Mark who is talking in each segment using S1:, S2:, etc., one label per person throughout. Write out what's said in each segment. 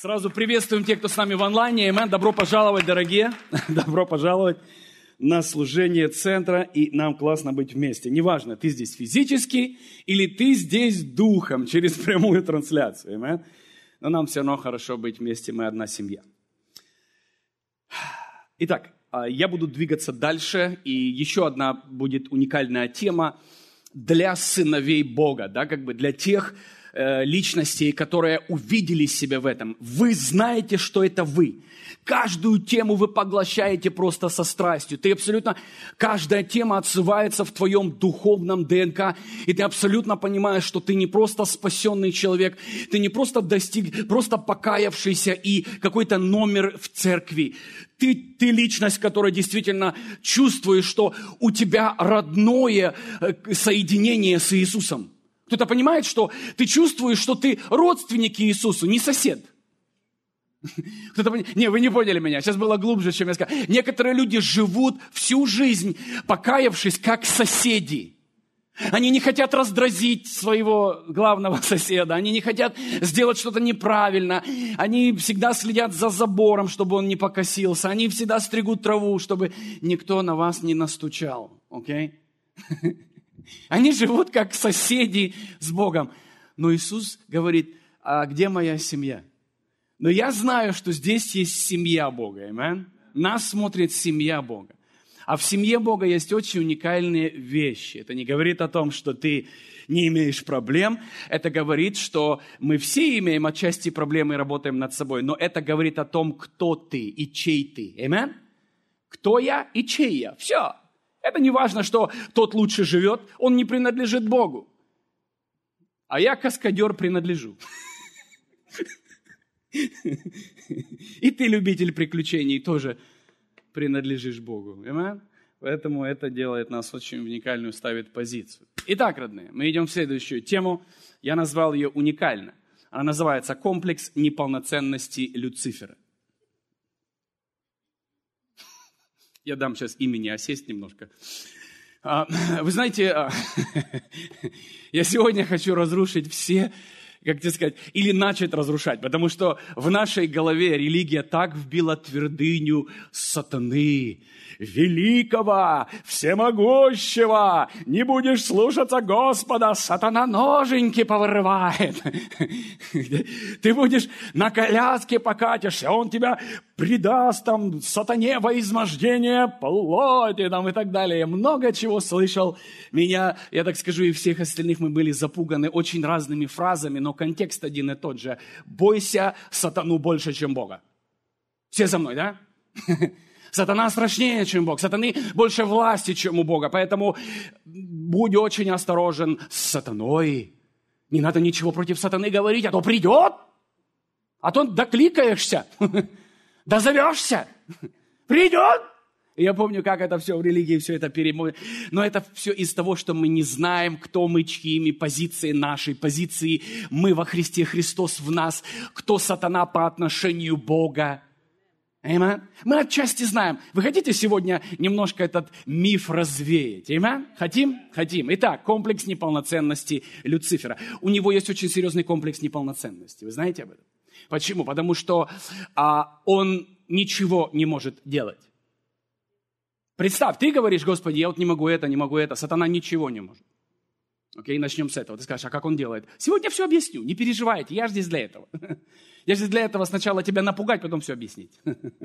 S1: Сразу приветствуем тех, кто с нами в онлайне. Амен. Добро пожаловать, дорогие. Добро пожаловать на служение центра. И нам классно быть вместе. Неважно, ты здесь физически или ты здесь духом через прямую трансляцию. Амен. Но нам все равно хорошо быть вместе. Мы одна семья. Итак, я буду двигаться дальше. И еще одна будет уникальная тема для сыновей Бога. Да, как бы для тех личностей, которые увидели себя в этом. Вы знаете, что это вы. Каждую тему вы поглощаете просто со страстью. Каждая тема отзывается в твоем духовном ДНК, и ты абсолютно понимаешь, что ты не просто спасенный человек, ты не просто просто покаявшийся и какой-то номер в церкви. Ты личность, которая действительно чувствует, что у тебя родное соединение с Иисусом. Кто-то понимает, что ты чувствуешь, что ты родственник Иисусу, не сосед. Не, вы не поняли меня. Сейчас было глубже, чем я сказал. Некоторые люди живут всю жизнь, покаявшись, как соседи. Они не хотят раздразить своего главного соседа. Они не хотят сделать что-то неправильно. Они всегда следят за забором, чтобы он не покосился. Они всегда стригут траву, чтобы никто на вас не настучал. Окей? Они живут как соседи с Богом. Но Иисус говорит: а где моя семья? Но я знаю, что здесь есть семья Бога. Аминь. Нас смотрит семья Бога. А в семье Бога есть очень уникальные вещи. Это не говорит о том, что ты не имеешь проблем. Это говорит, что мы все имеем отчасти проблемы и работаем над собой. Но это говорит о том, кто ты и чей ты. Аминь. Кто я и чей я. Все. Это не важно, что тот лучше живет, он не принадлежит Богу. А я, каскадер, принадлежу. И ты, любитель приключений, тоже принадлежишь Богу. Поэтому это делает нас очень уникальную, ставит позицию. Итак, родные, мы идем в следующую тему. Я назвал ее уникально. Она называется «Комплекс неполноценности Люцифера». Я дам сейчас имени осесть немножко. Вы знаете, я сегодня хочу разрушить все, как тебе сказать, или начать разрушать, потому что в нашей голове религия так вбила твердыню сатаны, великого, всемогущего. Не будешь слушаться Господа, сатана ноженьки повырывает. Ты будешь на коляске покатишься, он тебя предаст там сатане во измождение плоти там, и так далее. Я много чего слышал. Я так скажу, и всех остальных мы были запуганы очень разными фразами, но контекст один и тот же. Бойся сатану больше, чем Бога. Все со мной, да? Сатана страшнее, чем Бог. Сатаны больше власти, чем у Бога. Поэтому будь очень осторожен с сатаной. Не надо ничего против сатаны говорить, а то придет. А то докликаешься, дозовешься. Придет. И я помню, как это все в религии, все это перемоет. Но это все из того, что мы не знаем, кто мы, чьими позиции нашей позиции. Мы во Христе, Христос в нас. Кто сатана по отношению к Богу. Аминь. Мы отчасти знаем. Вы хотите сегодня немножко этот миф развеять? Аминь? Хотим? Хотим. Итак, комплекс неполноценности Люцифера. У него есть очень серьезный комплекс неполноценности. Вы знаете об этом? Почему? Потому что он ничего не может делать. Представь, ты говоришь: Господи, я вот не могу это. Сатана ничего не может. Окей, начнем с этого. Ты скажешь: а как он делает? Сегодня все объясню. Не переживайте, я же здесь для этого. Я же для этого сначала тебя напугать, потом все объяснить.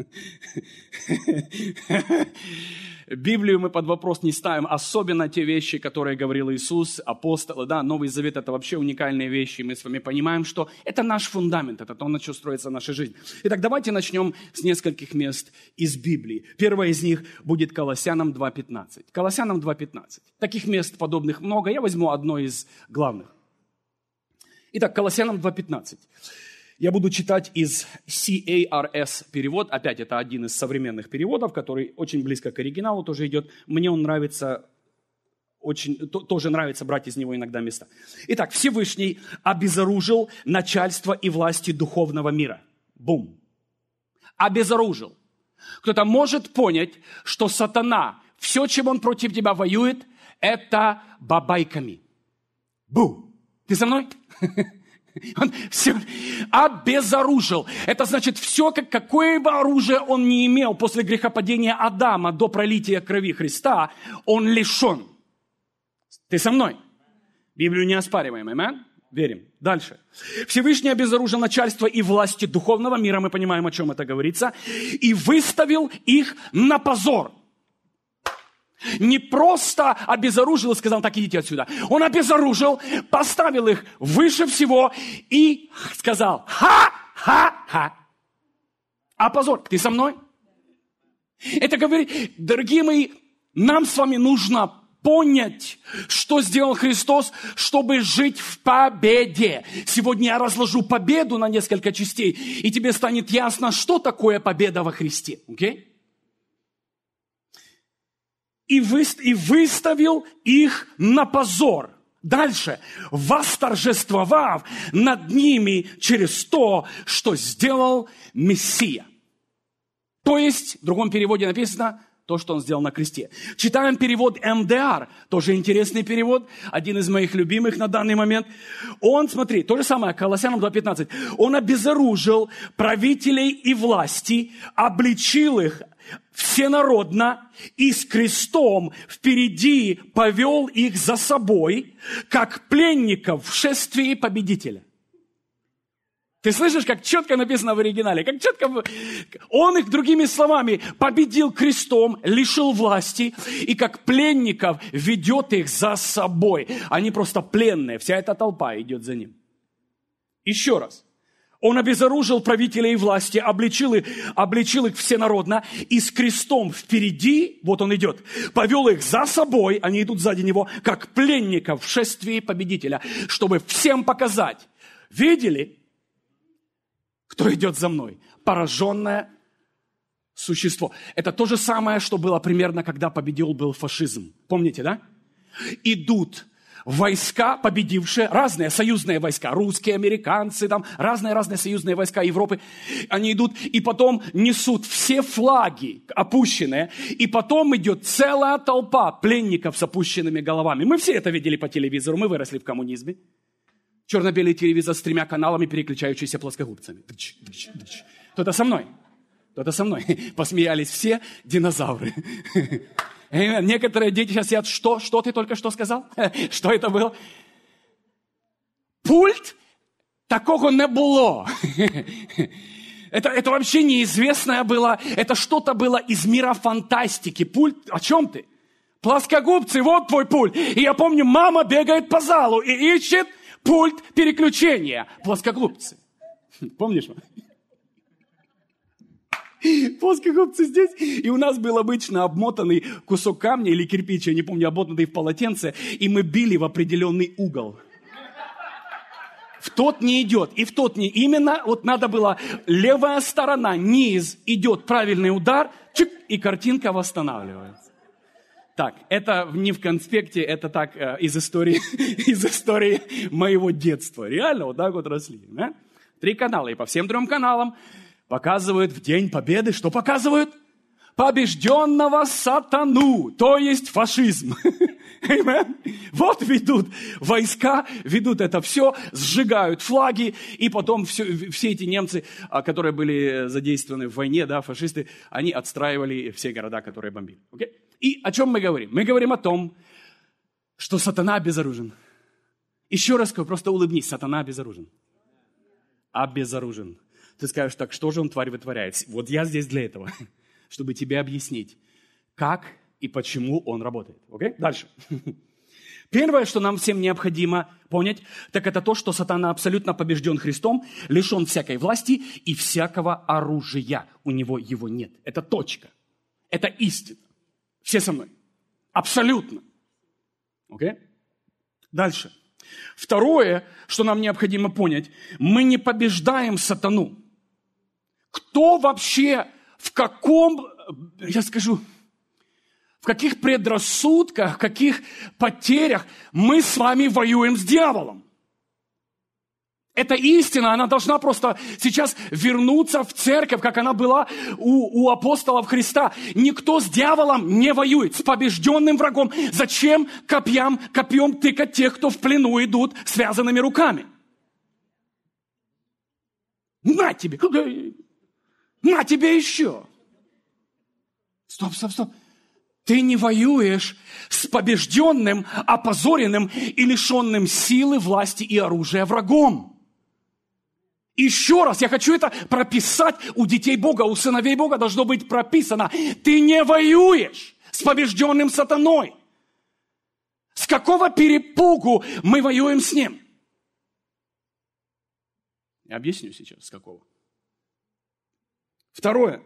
S1: Библию мы под вопрос не ставим, особенно те вещи, которые говорил Иисус, апостолы. Да, Новый Завет – это вообще уникальные вещи. Мы с вами понимаем, что это наш фундамент, это то, на чем строится наша жизнь. Итак, давайте начнем с нескольких мест из Библии. Первое из них будет Колоссянам 2:15. Колоссянам 2:15. Таких мест подобных много. Я возьму одно из главных. Итак, Колоссянам 2:15. Я буду читать из CARS перевод. Опять, это один из современных переводов, который очень близко к оригиналу тоже идет. Мне он нравится, тоже нравится брать из него иногда места. Итак, Всевышний обезоружил начальство и власти духовного мира. Бум. Обезоружил. Кто-то может понять, что сатана, все, чем он против тебя воюет, это бабайками. Бу. Ты со мной? Он все обезоружил. Это значит, все, какое бы оружие он не имел после грехопадения Адама до пролития крови Христа, он лишен. Ты со мной? Библию не оспариваем, аминь? Верим. Дальше. Всевышний обезоружил начальство и власти духовного мира, мы понимаем, о чем это говорится, и выставил их на позор. Не просто обезоружил и сказал, так, идите отсюда. Он обезоружил, поставил их выше всего и сказал, ха-ха-ха. А позор, ты со мной? Это говорит, дорогие мои, нам с вами нужно понять, что сделал Христос, чтобы жить в победе. Сегодня я разложу победу на несколько частей, и тебе станет ясно, что такое победа во Христе. Окей? И выставил их на позор. Дальше. Восторжествовав над ними через то, что сделал Мессия. То есть, в другом переводе написано, то, что он сделал на кресте. Читаем перевод МДР, тоже интересный перевод, один из моих любимых на данный момент. Он, смотри, то же самое, Колоссянам 2:15. Он обезоружил правителей и власти, обличил их всенародно и с крестом впереди повел их за собой, как пленников в шествии победителя. Ты слышишь, как четко написано в оригинале? Как четко... Он их, другими словами, победил крестом, лишил власти, и как пленников ведет их за собой. Они просто пленные, вся эта толпа идет за ним. Еще раз. Он обезоружил правителей власти, обличил их всенародно, и с крестом впереди, вот он идет, повел их за собой, они идут сзади него, как пленников в шествии победителя, чтобы всем показать. Видели? Кто идет за мной? Пораженное существо. Это то же самое, что было примерно, когда победил был фашизм. Помните, да? Идут войска, победившие, разные союзные войска, русские, американцы, там, разные союзные войска Европы. Они идут и потом несут все флаги опущенные, и потом идет целая толпа пленников с опущенными головами. Мы все это видели по телевизору, мы выросли в коммунизме. Черно-белый телевизор с 3 каналами, переключающийся плоскогубцами. Кто-то со мной? Кто-то со мной? Посмеялись все динозавры. Некоторые дети сейчас сидят, что ты только что сказал? Что это было? Пульт? Такого не было. Это вообще неизвестное было. Это что-то было из мира фантастики. Пульт, о чем ты? Плоскогубцы, вот твой пульт. И я помню, мама бегает по залу и ищет пульт переключения. Плоскогубцы. Помнишь? Плоскогубцы здесь. И у нас был обычно обмотанный кусок камня или кирпича, я не помню, обмотанный в полотенце, и мы били в определенный угол. В тот не идет, и в тот не. Именно вот надо было левая сторона, низ, идет правильный удар, чик, и картинка восстанавливается. Так, это не в конспекте, это так из истории моего детства. Реально вот так вот росли. Да? 3 канала, и по всем 3 каналам показывают в День Победы. Что показывают? Побежденного сатану, то есть фашизм. Вот ведут войска, ведут это все, сжигают флаги, и потом все эти немцы, которые были задействованы в войне, да, фашисты, они отстраивали все города, которые бомбили. Okay? И о чем мы говорим? Мы говорим о том, что сатана обезоружен. Еще раз скажу, просто улыбнись, сатана обезоружен. Обезоружен. Ты скажешь, так что же он, тварь, вытворяет? Вот я здесь для этого, чтобы тебе объяснить, как и почему он работает. Окей? Дальше. Первое, что нам всем необходимо понять, так это то, что сатана абсолютно побежден Христом, лишен всякой власти и всякого оружия. У него его нет. Это точка. Это истина. Все со мной. Абсолютно. Окей? Дальше. Второе, что нам необходимо понять, мы не побеждаем сатану. Кто вообще, в каком, я скажу, в каких предрассудках, в каких потерях мы с вами воюем с дьяволом? Эта истина, она должна просто сейчас вернуться в церковь, как она была у апостолов Христа. Никто с дьяволом не воюет, с побежденным врагом. Зачем копьем тыкать тех, кто в плену идут связанными руками? На тебе! На тебе еще! Стоп. Ты не воюешь с побежденным, опозоренным и лишенным силы, власти и оружия врагом. Еще раз, я хочу это прописать у детей Бога, у сыновей Бога должно быть прописано. Ты не воюешь с побежденным сатаной. С какого перепугу мы воюем с ним? Я объясню сейчас, с какого. Второе.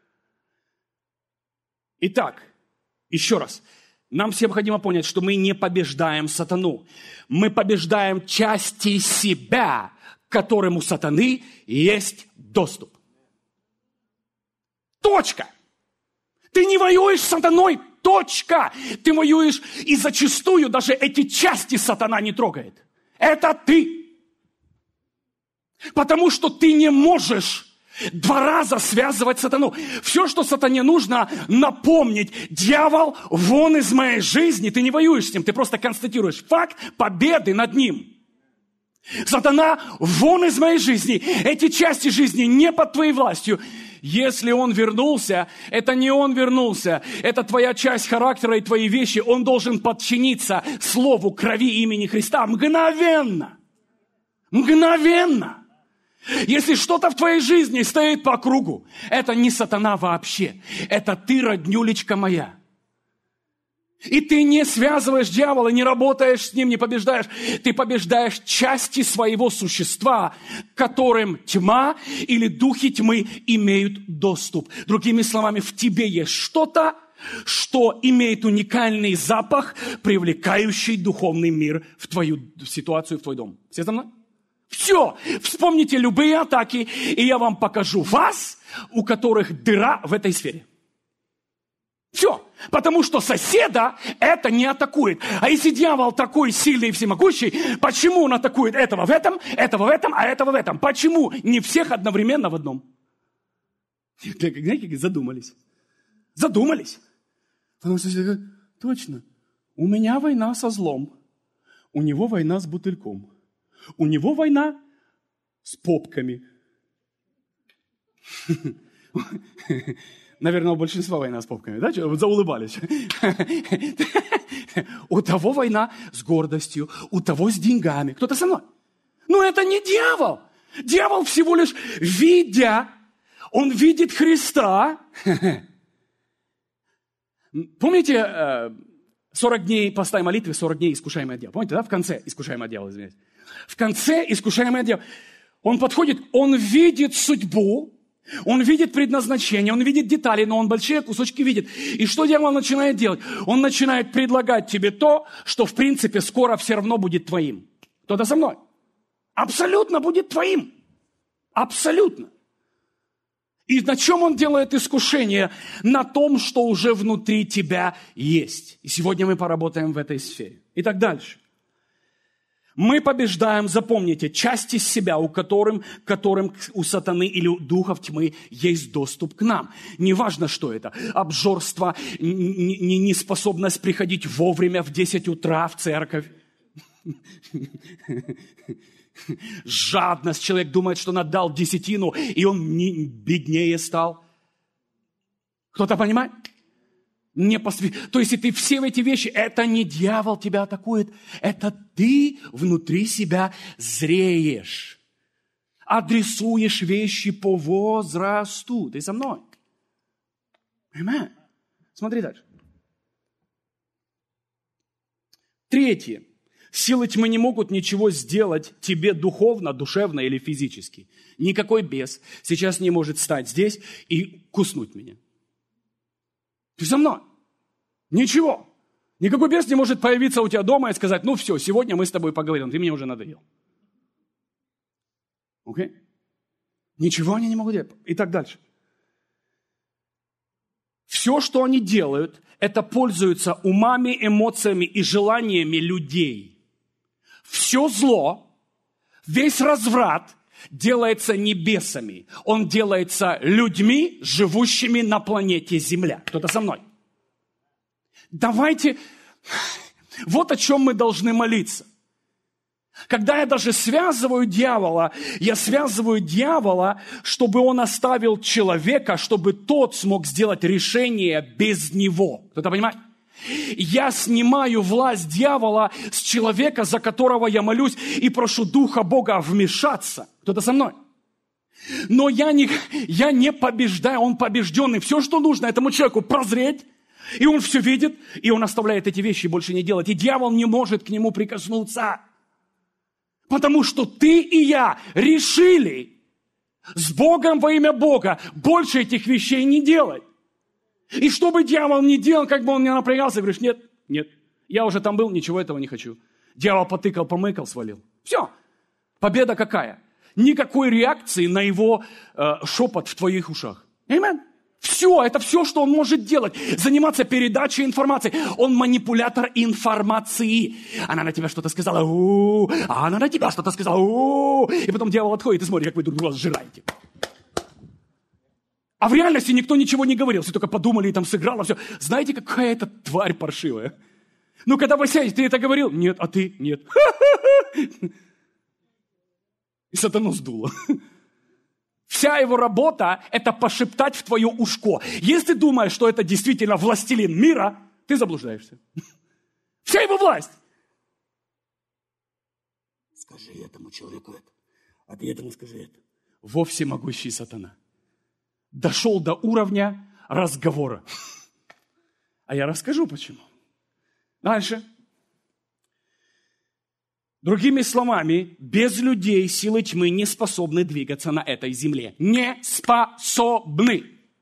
S1: Итак, еще раз. Нам всем необходимо понять, что мы не побеждаем сатану. Мы побеждаем части себя, к которым у сатаны есть доступ. Точка. Ты не воюешь с сатаной. Точка. Ты воюешь, и зачастую даже эти части сатана не трогает. Это ты. Потому что ты не можешь 2 раза связывать сатану. Все, что сатане нужно, напомнить. Дьявол, вон из моей жизни. Ты не воюешь с ним, ты просто констатируешь факт победы над ним. Сатана, вон из моей жизни. Эти части жизни не под твоей властью. Если он вернулся, это не он вернулся. Это твоя часть характера и твои вещи. Он должен подчиниться слову крови имени Христа мгновенно. Мгновенно. Если что-то в твоей жизни стоит по кругу, это не сатана вообще. Это ты, роднюлечка моя. И ты не связываешь дьявола, не работаешь с ним, не побеждаешь. Ты побеждаешь части своего существа, к которым тьма или духи тьмы имеют доступ. Другими словами, в тебе есть что-то, что имеет уникальный запах, привлекающий духовный мир в твою ситуацию, в твой дом. Все со мной? Все. Вспомните любые атаки, и я вам покажу вас, у которых дыра в этой сфере. Все. Потому что соседа это не атакует. А если дьявол такой сильный и всемогущий, почему он атакует этого в этом, а этого в этом? Почему не всех одновременно в одном? Знаете, задумались. Задумались. Потому что точно, у меня война со злом, у него война с бутыльком, у него война с попками. Наверное, у большинства война с попками, да? Вот заулыбались. У того война с гордостью, у того с деньгами. Кто-то со мной? Но это не дьявол. Дьявол всего лишь он видит Христа. Помните 40 дней поста и молитвы, 40 дней искушаемый дьявол? Помните, да? В конце искушаемый дьявол, извиняюсь. В конце искушаемый дьявол. Он подходит, он видит судьбу, он видит предназначение, он видит детали, но он большие кусочки видит. И что дьявол начинает делать? Он начинает предлагать тебе то, что в принципе скоро все равно будет твоим. Кто-то со мной? Абсолютно будет твоим. Абсолютно. И на чем он делает искушение? На том, что уже внутри тебя есть. И сегодня мы поработаем в этой сфере. Итак, дальше. Мы побеждаем, запомните, части себя, которым у сатаны или у духов тьмы есть доступ к нам. Неважно, что это. Обжорство, неспособность приходить вовремя в 10 утра в церковь. Жадность. Человек думает, что надал десятину, и он беднее стал. Кто-то понимает? То есть, ты все эти вещи, это не дьявол тебя атакует, это ты внутри себя зреешь. Адресуешь вещи по возрасту. Ты со мной? Аминь. Смотри дальше. 3. Силы тьмы не могут ничего сделать тебе духовно, душевно или физически. Никакой бес сейчас не может стать здесь и куснуть меня. Ты со мной? Ничего. Никакой бес не может появиться у тебя дома и сказать, ну все, сегодня мы с тобой поговорим, ты мне уже надоел. Окей? Ничего они не могут делать. И так дальше. Все, что они делают, это пользуются умами, эмоциями и желаниями людей. Все зло, весь разврат делается не бесами. Он делается людьми, живущими на планете Земля. Кто-то со мной? Давайте, вот о чем мы должны молиться. Когда я даже связываю дьявола, чтобы он оставил человека, чтобы тот смог сделать решение без него. Кто-то понимает? Я снимаю власть дьявола с человека, за которого я молюсь, и прошу Духа Бога вмешаться. Кто-то со мной? Но я не побеждаю, он побежденный. Все, что нужно этому человеку, прозреть, и он все видит, и он оставляет эти вещи больше не делать. И дьявол не может к нему прикоснуться. Потому что ты и я решили с Богом во имя Бога больше этих вещей не делать. И что бы дьявол ни делал, как бы он ни напрягался, говоришь, нет, я уже там был, ничего этого не хочу. Дьявол потыкал, помыкал, свалил. Все. Победа какая? Никакой реакции на его шепот в твоих ушах. Аминь. Все, это все, что он может делать. Заниматься передачей информации. Он манипулятор информации. Она на тебя что-то сказала, а она на тебя что-то сказала, и потом дьявол отходит и смотрит, как вы друг друга сжираете. А в реальности никто ничего не говорил, все только подумали и там сыграло все. Знаете, какая это тварь паршивая? Ну, когда вы сядете, ты это говорил? Нет, а ты? Нет. И сатану сдуло. Вся его работа – это пошептать в твое ушко. Если ты думаешь, что это действительно властелин мира, ты заблуждаешься. Вся его власть. Скажи этому человеку это, а ты этому скажи это. Во всемогущий сатана дошел до уровня разговора. А я расскажу, почему. Дальше. Другими словами, без людей силы тьмы не способны двигаться на этой земле. Не способны.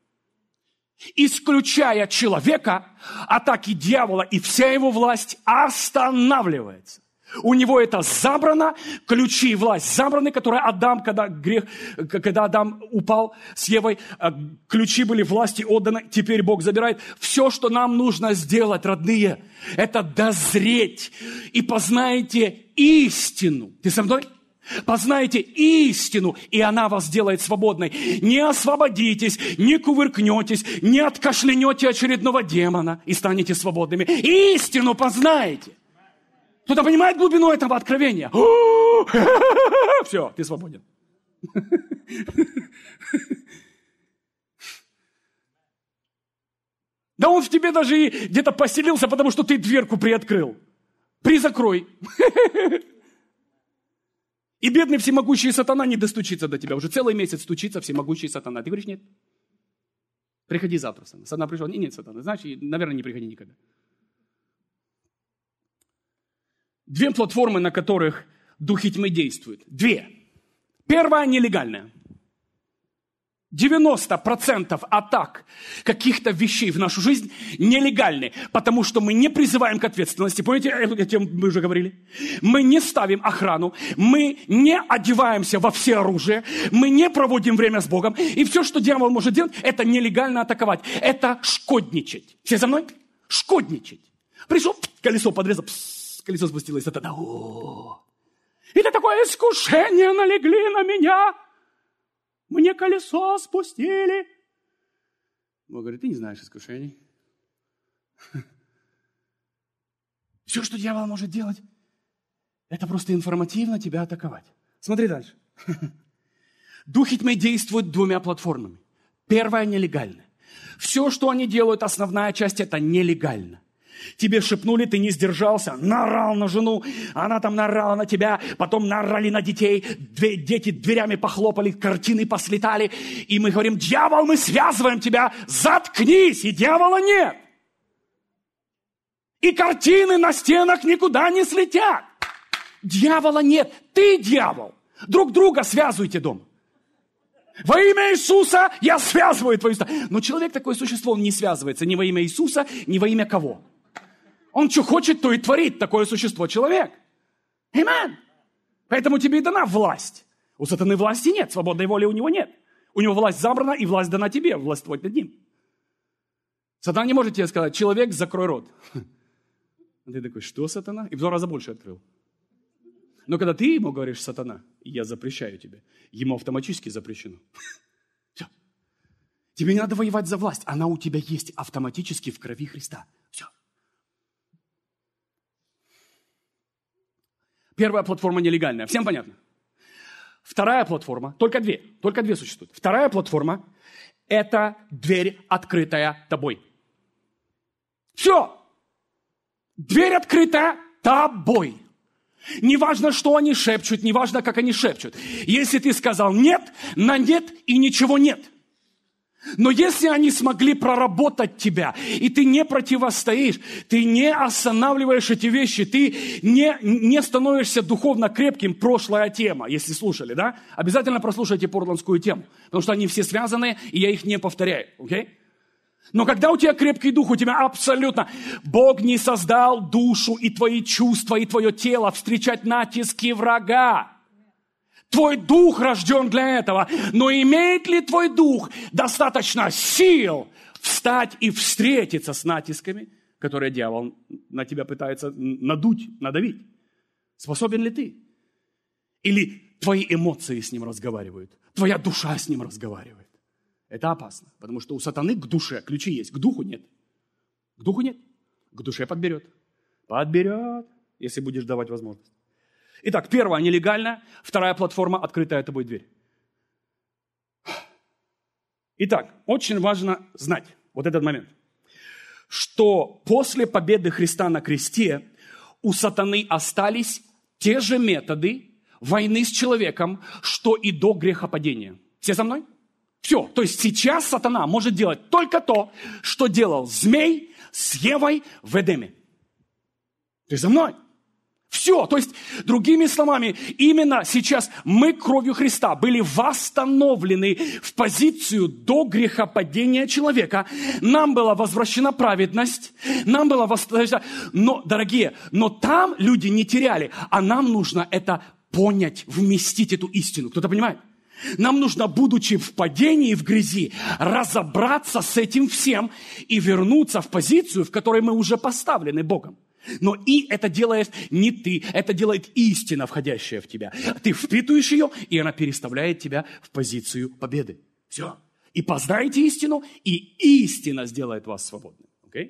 S1: Исключая человека, атаки дьявола и вся его власть останавливается. У него это забрано, ключи и власть забраны, которые Адам, когда Адам упал с Евой, ключи были власти отданы, теперь Бог забирает. Все, что нам нужно сделать, родные, это дозреть и познаете истину. Ты со мной? Познаете истину, и она вас сделает свободной. Не освободитесь, не кувыркнетесь, не откашлянете очередного демона и станете свободными. Истину познаете. Кто-то понимает глубину этого откровения? Все, ты свободен. Да он в тебе даже и где-то поселился, потому что ты дверку приоткрыл. Призакрой. И бедный всемогущий сатана не достучится до тебя. Уже целый месяц стучится всемогущий сатана. Ты говоришь, нет. Приходи завтра. Сатана пришел. Нет, сатана. Значит, наверное, не приходи никогда. Две платформы, на которых духи тьмы действуют. Две. Первая нелегальная. 90% атак каких-то вещей в нашу жизнь нелегальны, потому что мы не призываем к ответственности. Помните, о чем мы уже говорили? Мы не ставим охрану, мы не одеваемся во все оружие, мы не проводим время с Богом. И все, что дьявол может делать, это нелегально атаковать. Это шкодничать. Все за мной? Шкодничать. Пришел, колесо подрезал, колесо спустилось. Это такое искушение налегли на меня. Мне колесо спустили. Бог говорит, ты не знаешь искушений. Все, что дьявол может делать, это просто информативно тебя атаковать. Смотри дальше. Духи тьмы действуют двумя платформами. Первая нелегальная. Все, что они делают, основная часть, это нелегально. Тебе шепнули, ты не сдержался, наорал на жену, она там наорала на тебя, потом наорали на детей, дети дверями похлопали, картины послетали, и мы говорим, дьявол, мы связываем тебя, заткнись, и дьявола нет. И картины на стенах никуда не слетят. Дьявола нет, ты дьявол. Друг друга связывайте дома. Во имя Иисуса я связываю твои уста. Но человек такое существо, он не связывается ни во имя Иисуса, ни во имя кого. Он что хочет, то и творит, такое существо человек. Аминь. Поэтому тебе и дана власть. У сатаны власти нет, свободной воли у него нет. У него власть забрана, и власть дана тебе, властвовать над ним. Сатана не может тебе сказать, человек, закрой рот. А ты такой, что, сатана? И в 2 раза больше открыл. Но когда ты ему говоришь, сатана, я запрещаю тебе, ему автоматически запрещено. Все. Тебе не надо воевать за власть, она у тебя есть автоматически в крови Христа. Все. Первая платформа нелегальная. Всем понятно? Вторая платформа, только две существуют. Вторая платформа – это дверь, открытая тобой. Все. Дверь открыта тобой. Неважно, что они шепчут, неважно, как они шепчут. Если ты сказал «нет», на «нет» и ничего нет. Но если они смогли проработать тебя, и ты не противостоишь, ты не останавливаешь эти вещи, ты не становишься духовно крепким, прошлая тема, если слушали, да? Обязательно прослушайте портландскую тему, потому что они все связаны, и я их не повторяю, окей? Но когда у тебя крепкий дух, у тебя абсолютно... Бог не создал душу и твои чувства, и твое тело встречать натиски врага. Твой дух рожден для этого. Но имеет ли твой дух достаточно сил встать и встретиться с натисками, которые дьявол на тебя пытается надуть, надавить? Способен ли ты? Или твои эмоции с ним разговаривают? Твоя душа с ним разговаривает? Это опасно, потому что у сатаны к душе ключи есть, к духу нет. К духу нет, к душе подберет. Подберет, если будешь давать возможность. Итак, первая нелегальная, вторая платформа открытая тобой дверь. Итак, очень важно знать вот этот момент, что после победы Христа на кресте у сатаны остались те же методы войны с человеком, что и до грехопадения. Все со мной? Все. То есть сейчас сатана может делать только то, что делал змей с Евой в Эдеме. Ты со мной? Все. То есть, другими словами, именно сейчас мы кровью Христа были восстановлены в позицию до грехопадения человека. Нам была возвращена праведность, нам была возвращена... Но, дорогие, но там люди не теряли, а нам нужно это понять, вместить эту истину. Кто-то понимает? Нам нужно, будучи в падении, в грязи, разобраться с этим всем и вернуться в позицию, в которой мы уже поставлены Богом. Но и это делает не ты, это делает истина, входящая в тебя. Ты впитываешь ее, и она переставляет тебя в позицию победы. Все. И познайте истину, и истина сделает вас свободным. Okay?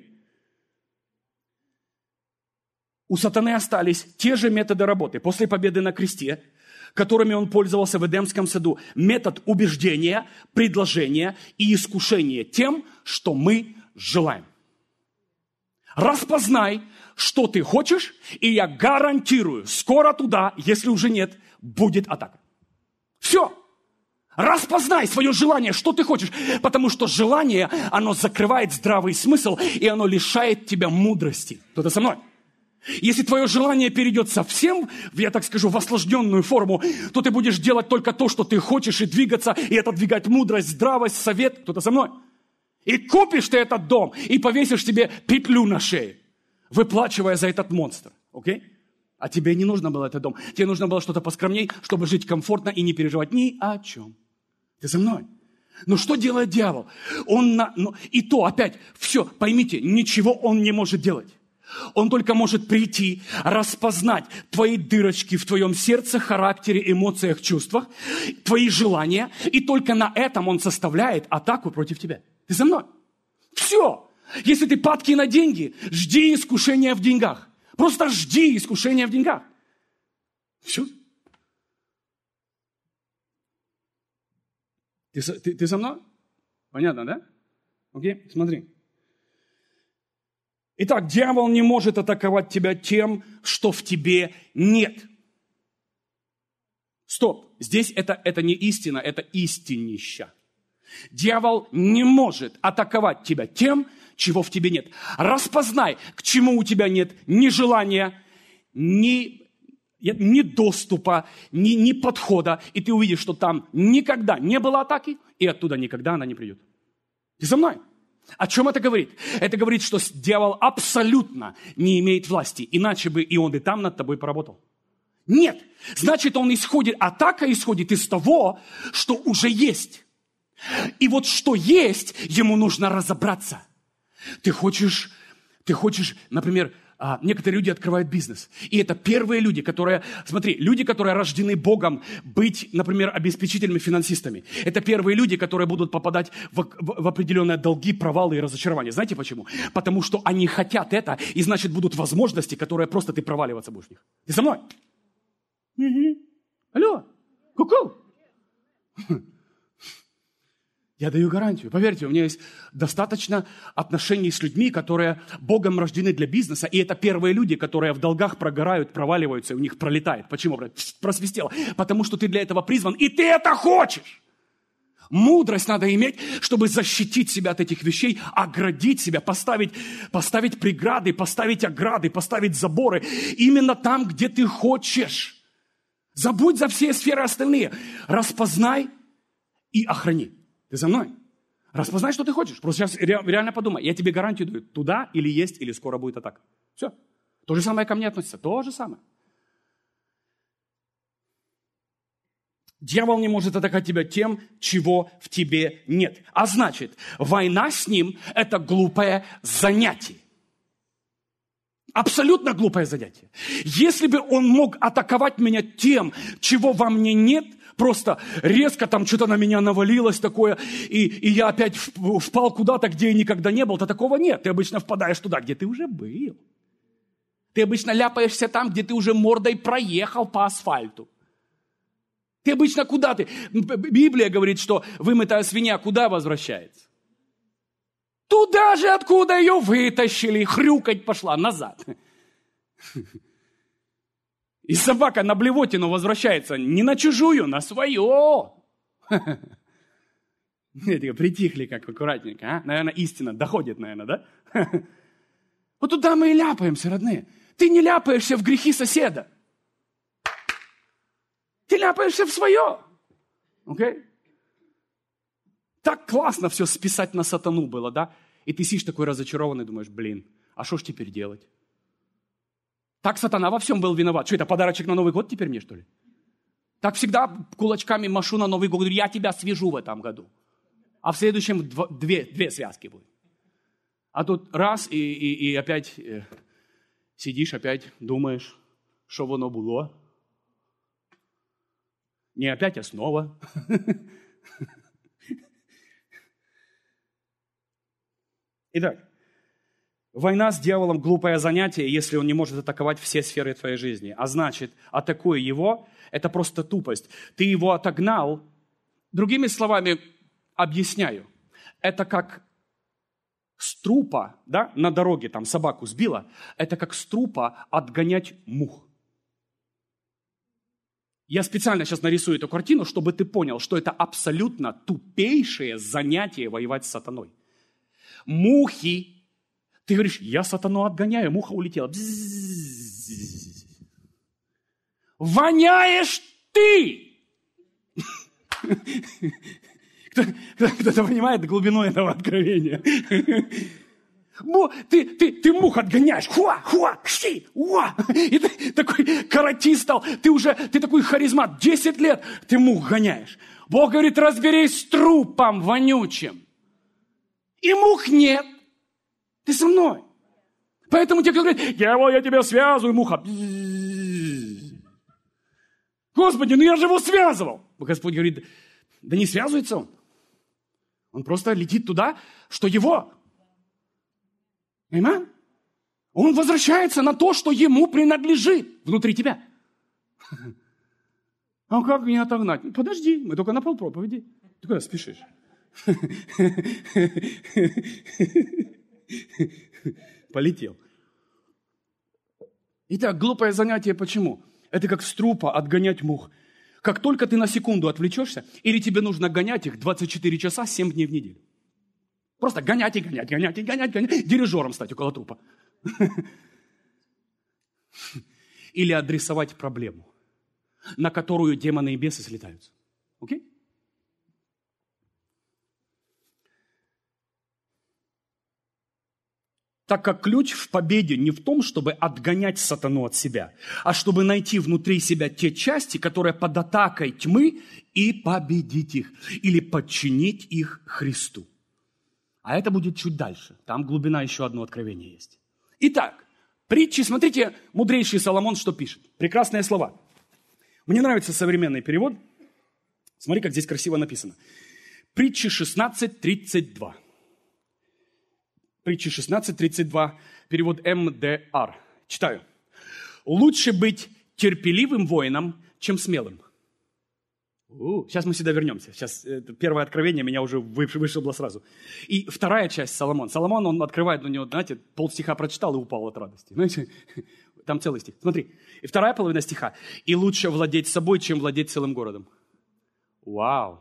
S1: У сатаны остались те же методы работы после победы на кресте, которыми он пользовался в Эдемском саду. Метод убеждения, предложения и искушения тем, что мы желаем. Распознай, что ты хочешь, и я гарантирую, скоро туда, если уже нет, будет атака. Все. Распознай свое желание, что ты хочешь, потому что желание, оно закрывает здравый смысл, и оно лишает тебя мудрости. Кто-то со мной? Если твое желание перейдет совсем, я так скажу, в осложненную форму, то ты будешь делать только то, что ты хочешь, и двигаться, и отодвигать мудрость, здравость, совет. Кто-то со мной? И купишь ты этот дом, и повесишь себе петлю на шее, выплачивая за этот монстр. Окей? А тебе не нужно было этот дом. Тебе нужно было что-то поскромней, чтобы жить комфортно и не переживать ни о чем. Ты со мной? Но что делает дьявол? И то опять, все, поймите, ничего он не может делать. Он только может прийти, распознать твои дырочки в твоем сердце, характере, эмоциях, чувствах, твои желания, и только на этом он составляет атаку против тебя. Ты со мной? Все. Если ты падкий на деньги, жди искушения в деньгах. Просто жди искушения в деньгах. Все. Ты со мной? Понятно, да? Окей, смотри. Итак, дьявол не может атаковать тебя тем, что в тебе нет. Стоп. Здесь это не истина, это истинища. Дьявол не может атаковать тебя тем, чего в тебе нет. Распознай, к чему у тебя нет ни желания, ни доступа, ни подхода, и ты увидишь, что там никогда не было атаки, и оттуда никогда она не придет. Ты со мной? О чем это говорит? Это говорит, что дьявол абсолютно не имеет власти, иначе бы и он и там над тобой поработал. Нет. Значит, атака исходит из того, что уже есть. И вот что есть, ему нужно разобраться. Ты хочешь, например, некоторые люди открывают бизнес. И это первые люди, которые рождены Богом быть, например, обеспечителями, финансистами. Это первые люди, которые будут попадать в определенные долги, провалы и разочарования. Знаете почему? Потому что они хотят это, и значит будут возможности, которые просто ты проваливаться будешь в них. Ты со мной? Алло, ку-ку. Я даю гарантию. Поверьте, у меня есть достаточно отношений с людьми, которые Богом рождены для бизнеса. И это первые люди, которые в долгах прогорают, проваливаются, и у них пролетает. Почему? Просвистело. Потому что ты для этого призван, и ты это хочешь. Мудрость надо иметь, чтобы защитить себя от этих вещей, оградить себя, поставить преграды, поставить ограды, поставить заборы. Именно там, где ты хочешь. Забудь за все сферы остальные. Распознай и охрани. Ты за мной? Распознай, что ты хочешь. Просто сейчас реально подумай. Я тебе гарантию даю. Туда или есть, или скоро будет атака. Все. То же самое ко мне относится. То же самое. Дьявол не может атаковать тебя тем, чего в тебе нет. А значит, война с ним – это глупое занятие. Абсолютно глупое занятие. Если бы он мог атаковать меня тем, чего во мне нет, просто резко там что-то на меня навалилось такое, и я опять впал куда-то, где я никогда не был, то такого нет. Ты обычно впадаешь туда, где ты уже был. Ты обычно ляпаешься там, где ты уже мордой проехал по асфальту. Ты обычно куда ты? Библия говорит, что вымытая свинья куда возвращается? Туда же, откуда ее вытащили, хрюкать пошла назад. И собака на блевотину возвращается не на чужую, на свое. Притихли как аккуратненько, а? Наверное, истина доходит, наверное, да? Вот туда мы и ляпаемся, родные. Ты не ляпаешься в грехи соседа. Ты ляпаешься в свое. Okay? Так классно все списать на сатану было, да? И ты сидишь такой разочарованный, думаешь, блин, а что ж теперь делать? Так сатана во всем был виноват. Что это, подарочек на Новый год теперь мне, что ли? Так всегда кулачками машу на Новый год. Говорю, я тебя свяжу в этом году. А в следующем две связки будет. А тут раз, и опять сидишь, опять думаешь, что воно было. Не опять, а снова. Итак, война с дьяволом – глупое занятие, если он не может атаковать все сферы твоей жизни. А значит, атакуя его – это просто тупость. Ты его отогнал. Другими словами, объясняю. Это как с трупа, да, на дороге там собаку сбила. Это как с трупа отгонять мух. Я специально сейчас нарисую эту картину, чтобы ты понял, что это абсолютно тупейшее занятие воевать с сатаной. Мухи. Ты говоришь, я сатану отгоняю, муха улетела. Бзззз. Воняешь ты! Кто-то понимает глубину этого откровения? Ты мух отгоняешь. Хуа, кши, уа. И ты такой каратист стал. Ты такой харизмат. 10 лет ты мух гоняешь. Бог говорит, разберись с трупом вонючим. И мух нет. Ты со мной. Поэтому тебе говорят, я тебя связываю, муха. Господи, я же его связывал. Господь говорит, да не связывается он. Он просто летит туда, что его. Аминь? Он возвращается на то, что ему принадлежит внутри тебя. А как меня отогнать? Подожди, мы только на полпроповеди. Ты куда спешишь? Полетел. Итак, глупое занятие почему? Это как с трупа отгонять мух. Как только ты на секунду отвлечешься, или тебе нужно гонять их 24 часа, 7 дней в неделю. Просто гонять. Дирижером стать около трупа. Или адресовать проблему, на которую демоны и бесы слетаются. Окей? Так как ключ в победе не в том, чтобы отгонять сатану от себя, а чтобы найти внутри себя те части, которые под атакой тьмы, и победить их, или подчинить их Христу. А это будет чуть дальше. Там глубина еще одно откровение есть. Итак, притчи, смотрите, мудрейший Соломон что пишет. Прекрасные слова. Мне нравится современный перевод. Смотри, как здесь красиво написано. Притчи 16:32. Притчи 16:32, перевод МДР. Читаю. «Лучше быть терпеливым воином, чем смелым. Сейчас мы сюда вернемся. Сейчас первое откровение меня уже вышибло сразу. И вторая часть Соломон. Соломон, он открывает, у него, знаете, полстиха прочитал и упал от радости. Знаете, там целый стих. Смотри, и вторая половина стиха. И лучше владеть собой, чем владеть целым городом. Вау!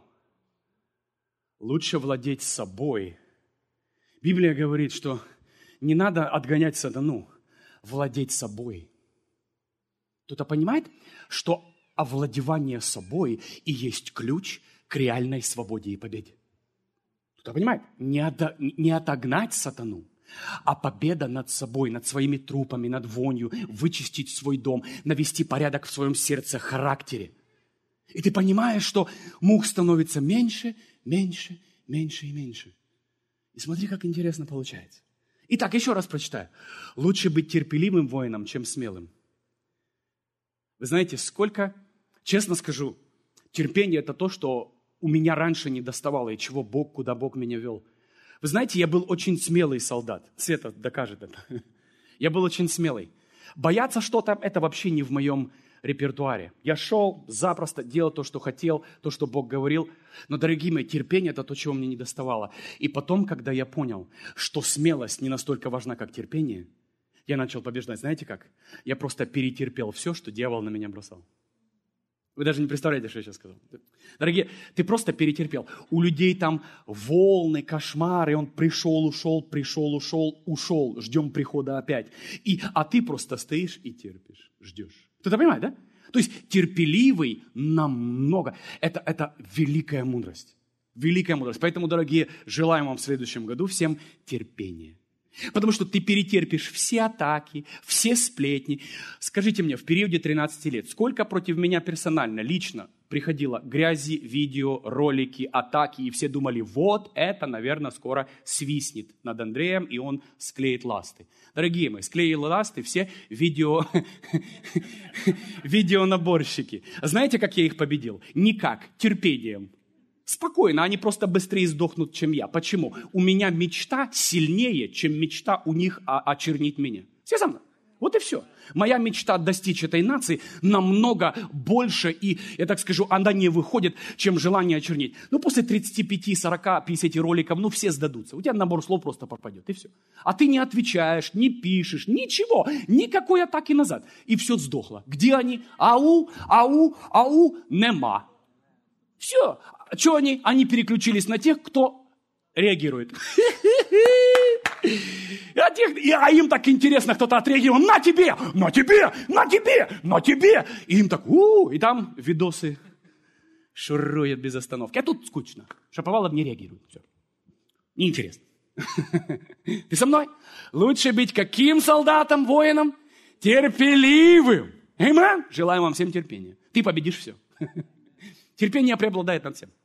S1: Лучше владеть собой. Библия говорит, что не надо отгонять сатану, владеть собой. Кто-то понимает, что овладевание собой и есть ключ к реальной свободе и победе? Кто-то понимает? Не отогнать сатану, а победа над собой, над своими трупами, над вонью, вычистить свой дом, навести порядок в своем сердце, характере. И ты понимаешь, что мух становится меньше, меньше, меньше и меньше. И смотри, как интересно получается. Итак, еще раз прочитаю. Лучше быть терпеливым воином, чем смелым. Вы знаете, честно скажу, терпение – это то, что у меня раньше не доставало, и куда Бог меня вел. Вы знаете, я был очень смелый солдат. Света докажет это. Я был очень смелый. Бояться что-то – это вообще не в моем репертуаре. Я шел запросто, делал то, что хотел, то, что Бог говорил. Но, дорогие мои, терпение – это то, чего мне не доставало. И потом, когда я понял, что смелость не настолько важна, как терпение, я начал побеждать. Знаете как? Я просто перетерпел все, что дьявол на меня бросал. Вы даже не представляете, что я сейчас сказал. Дорогие, ты просто перетерпел. У людей там волны, кошмары. Он пришел, ушел. Ждем прихода опять. А ты просто стоишь и терпишь, ждешь. Кто-то понимает, да? То есть терпеливый намного. Это великая мудрость. Великая мудрость. Поэтому, дорогие, желаем вам в следующем году всем терпения. Потому что ты перетерпишь все атаки, все сплетни. Скажите мне, в периоде 13 лет, сколько против меня персонально, лично приходило грязи, видео, ролики, атаки, и все думали, вот это, наверное, скоро свистнет над Андреем, и он склеит ласты. Дорогие мои, склеили ласты все видеонаборщики. Знаете, как я их победил? Никак, терпением. Спокойно, они просто быстрее сдохнут, чем я. Почему? У меня мечта сильнее, чем мечта у них очернить меня. Все со мной? Вот и все. Моя мечта достичь этой нации намного больше, и, я так скажу, она не выходит, чем желание очернить. После 35, 40, 50 роликов, все сдадутся. У тебя набор слов просто пропадет, и все. А ты не отвечаешь, не пишешь, ничего, никакой атаки назад. И все сдохло. Где они? Ау, нема. Все. Что они? Они переключились на тех, кто реагирует. А им так интересно, кто-то отреагировал. На тебе! На тебе! На тебе! На тебе! И им так, и там видосы шуруют без остановки. А тут скучно. Шаповалов не реагирует. Все. Неинтересно. Ты со мной? Лучше быть каким солдатом, воином? Терпеливым. Аминь. Желаем вам всем терпения. Ты победишь все. Терпение преобладает над всем.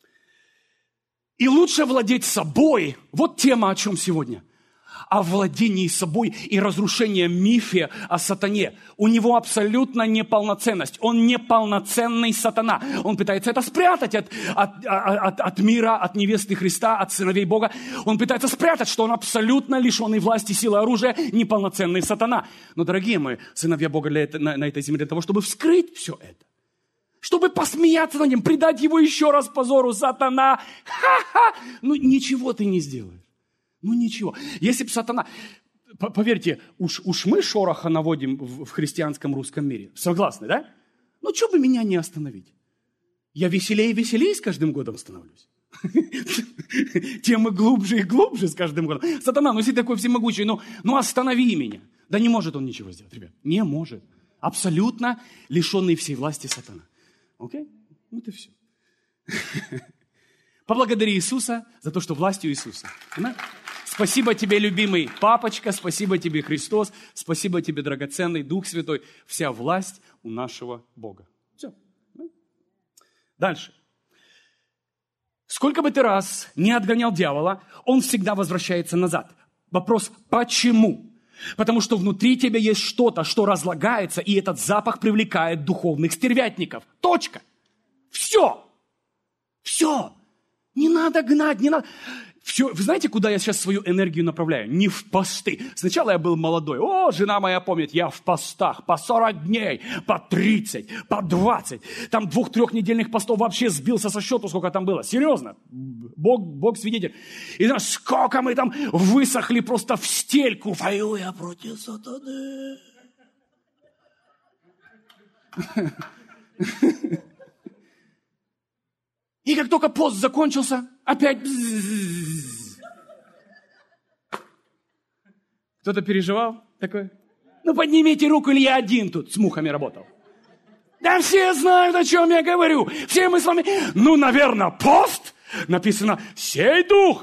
S1: И лучше владеть собой. Вот тема, о чем сегодня. О владении собой и разрушении мифа о сатане. У него абсолютно неполноценность. Он неполноценный сатана. Он пытается это спрятать от мира, от невесты Христа, от сыновей Бога. Он пытается спрятать, что он абсолютно лишенный власти, силы, оружия, неполноценный сатана. Но, дорогие мои, сыновья Бога на этой земле для того, чтобы вскрыть все это. Чтобы посмеяться над ним, предать его еще раз позору, сатана. Ха-ха! Ничего ты не сделаешь. Ничего. Если бы сатана... Поверьте, уж мы шороха наводим в христианском русском мире. Согласны, да? Что бы меня не остановить? Я веселее и веселее с каждым годом становлюсь. Темы глубже и глубже с каждым годом. Сатана, если такой всемогущий, останови меня. Да не может он ничего сделать, ребят. Не может. Абсолютно лишенный всей власти сатана. Окей? Вот и все. Поблагодари Иисуса за то, что властью Иисуса. Спасибо тебе, любимый папочка, спасибо тебе, Христос, спасибо тебе, драгоценный Дух Святой. Вся власть у нашего Бога. Все. Дальше. Сколько бы ты раз не отгонял дьявола, он всегда возвращается назад. Вопрос, почему? Потому что внутри тебя есть что-то, что разлагается, и этот запах привлекает духовных стервятников. Точка. Все. Все. Не надо гнать, не надо. Все, вы знаете, куда я сейчас свою энергию направляю? Не в посты. Сначала я был молодой. О, жена моя помнит, я в постах по 40 дней, по 30, по 20. Там 2-3 недельных постов вообще сбился со счету, сколько там было. Серьезно. Бог свидетель. И знаешь, сколько мы там высохли просто в стельку. Воюя против сатаны. И как только пост закончился, опять... Кто-то переживал такой? Ну, поднимите руку, или я один тут с мухами работал. Да все знают, о чем я говорю. Все мы с вами... Ну, наверное, пост написано «Сей дух».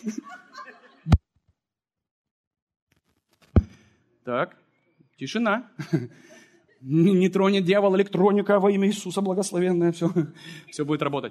S1: Так, тишина. Не тронет дьявол электроника во имя Иисуса благословенное. Все будет работать.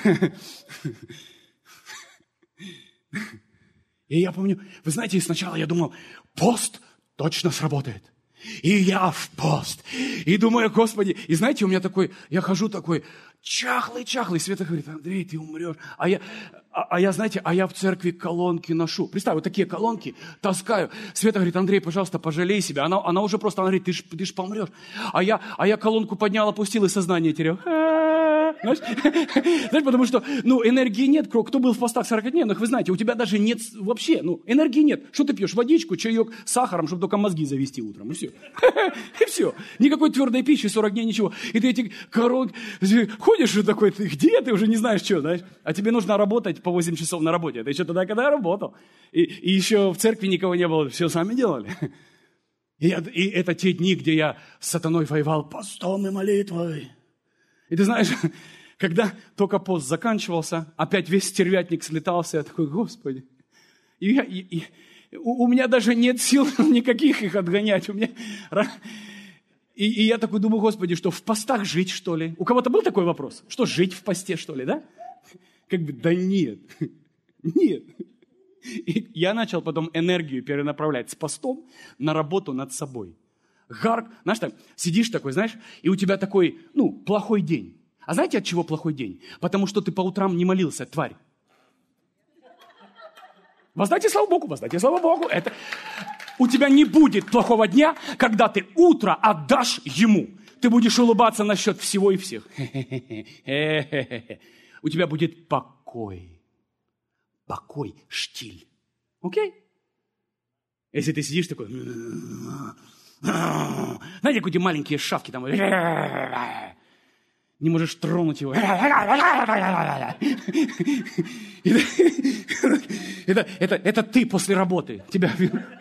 S1: И я помню, вы знаете, сначала я думал, пост точно сработает. И я в пост. И думаю, Господи, и знаете, у меня такой, я хожу такой чахлый. Света говорит, Андрей, ты умрешь. А я, знаете, я в церкви колонки ношу. Представь, вот такие колонки таскаю. Света говорит, Андрей, пожалуйста, пожалей себя. Она уже просто, она говорит, ты ж помрешь. А я колонку поднял, опустил и сознание терял. Знаешь, потому что, энергии нет. Кто был в постах 40-дневных, вы знаете, у тебя даже нет вообще, энергии нет. Что ты пьешь? Водичку, чаек с сахаром, чтобы только мозги завести утром. И все. И все. Никакой твердой пищи, 40 дней, ничего. И ты эти коронки, ходишь и такой, ты где? Ты уже не знаешь, что, знаешь. А тебе нужно работать по 8 часов на работе. Это еще тогда, когда я работал. И еще в церкви никого не было, все сами делали. И это те дни, где я с сатаной воевал постом и молитвой. И ты знаешь, когда только пост заканчивался, опять весь стервятник слетался, я такой, Господи. И у меня даже нет сил никаких их отгонять. И я такой думаю, Господи, что в постах жить, что ли? У кого-то был такой вопрос? Что, жить в посте, что ли, да? Да нет. Нет. И я начал потом энергию перенаправлять с постом на работу над собой. Знаешь, так, сидишь такой, знаешь, и у тебя такой, плохой день. А знаете, от чего плохой день? Потому что ты по утрам не молился, тварь. Воздайте слава Богу. Это... У тебя не будет плохого дня, когда ты утро отдашь Ему. Ты будешь улыбаться насчет всего и всех. У тебя будет покой. Покой, штиль. Окей? Если ты сидишь такой... Знаете, какие маленькие шавки там... Не можешь тронуть его. Это ты после работы. Тебя...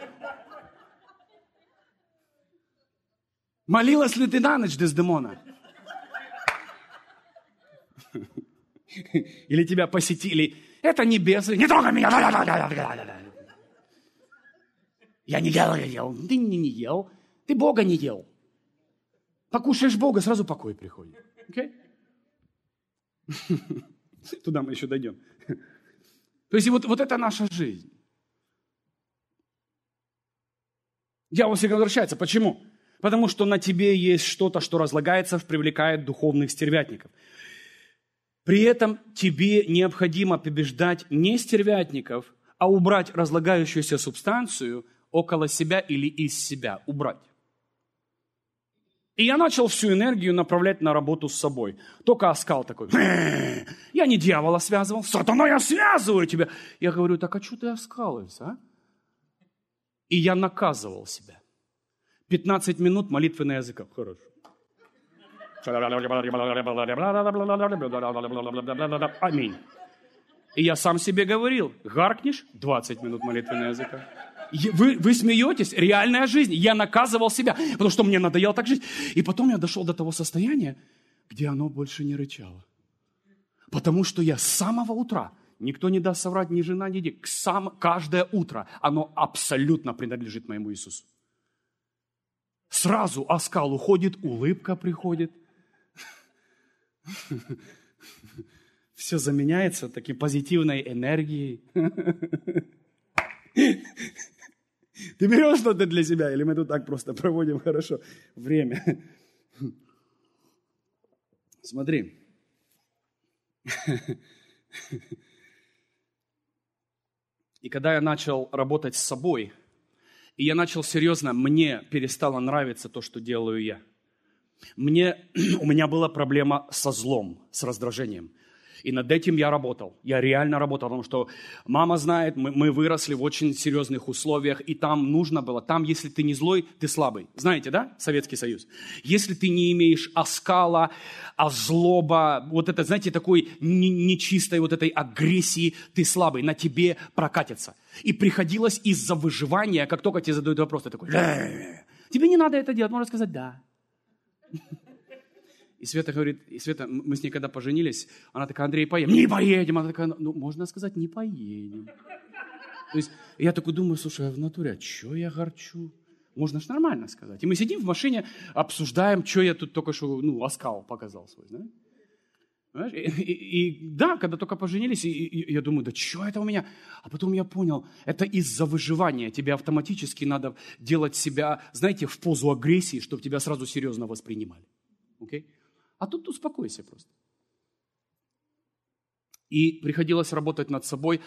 S1: Молилась ли ты на ночь, Дездемона? Или тебя посетили? Это небесы. Не трогай меня! Я не ел. Ты не ел. Ты Бога не ел. Покушаешь Бога, сразу покой приходит. Okay? Туда мы еще дойдем. То есть вот это наша жизнь. Дьявол всегда возвращается. Почему? Потому что на тебе есть что-то, что разлагается, привлекает духовных стервятников. При этом тебе необходимо побеждать не стервятников, а убрать разлагающуюся субстанцию около себя или из себя. Убрать. И я начал всю энергию направлять на работу с собой. Только оскал такой. Я не дьявола связывал. Сатана, я связываю тебя. Я говорю, так а что ты оскалываешься, а? И я наказывал себя. 15 минут молитвы на языках. Хорошо. Аминь. И я сам себе говорил, гаркнешь, 20 минут молитвы на языках. Вы смеетесь? Реальная жизнь. Я наказывал себя, потому что мне надоело так жить. И потом я дошел до того состояния, где оно больше не рычало. Потому что я с самого утра, никто не даст соврать, ни жена, ни дети, каждое утро оно абсолютно принадлежит моему Иисусу. Сразу оскал уходит, улыбка приходит. Все заменяется такой позитивной энергией. Ты берешь что-то для себя, или мы тут так просто проводим хорошо время? Смотри. когда я начал работать с собой, и я начал серьезно, мне перестало нравиться то, что делаю я. У меня была проблема со злом, с раздражением. И над этим я работал. Я реально работал, потому что мама знает, мы выросли в очень серьезных условиях, и там нужно было, там, если ты не злой, ты слабый. Знаете, да, Советский Союз? Если ты не имеешь оскала, озлоба, вот это, знаете, такой нечистой вот этой агрессии, ты слабый, на тебе прокатится. И приходилось из-за выживания, как только тебе задают вопрос, ты такой, тебе не надо это делать, можно сказать «да». И Света говорит, мы с ней когда поженились, она такая, Андрей, поедем. Не поедем. Она такая, ну, можно сказать, не поедем. То есть я такой думаю, слушай, а в натуре, а что я горчу? Можно ж нормально сказать. И мы сидим в машине, обсуждаем, что я тут только что, оскал показал свой, знаешь? И да, когда только поженились, и я думаю, да что это у меня? А потом я понял, это из-за выживания. Тебе автоматически надо делать себя, знаете, в позу агрессии, чтобы тебя сразу серьезно воспринимали. Окей? А тут успокойся просто. И приходилось работать над собой,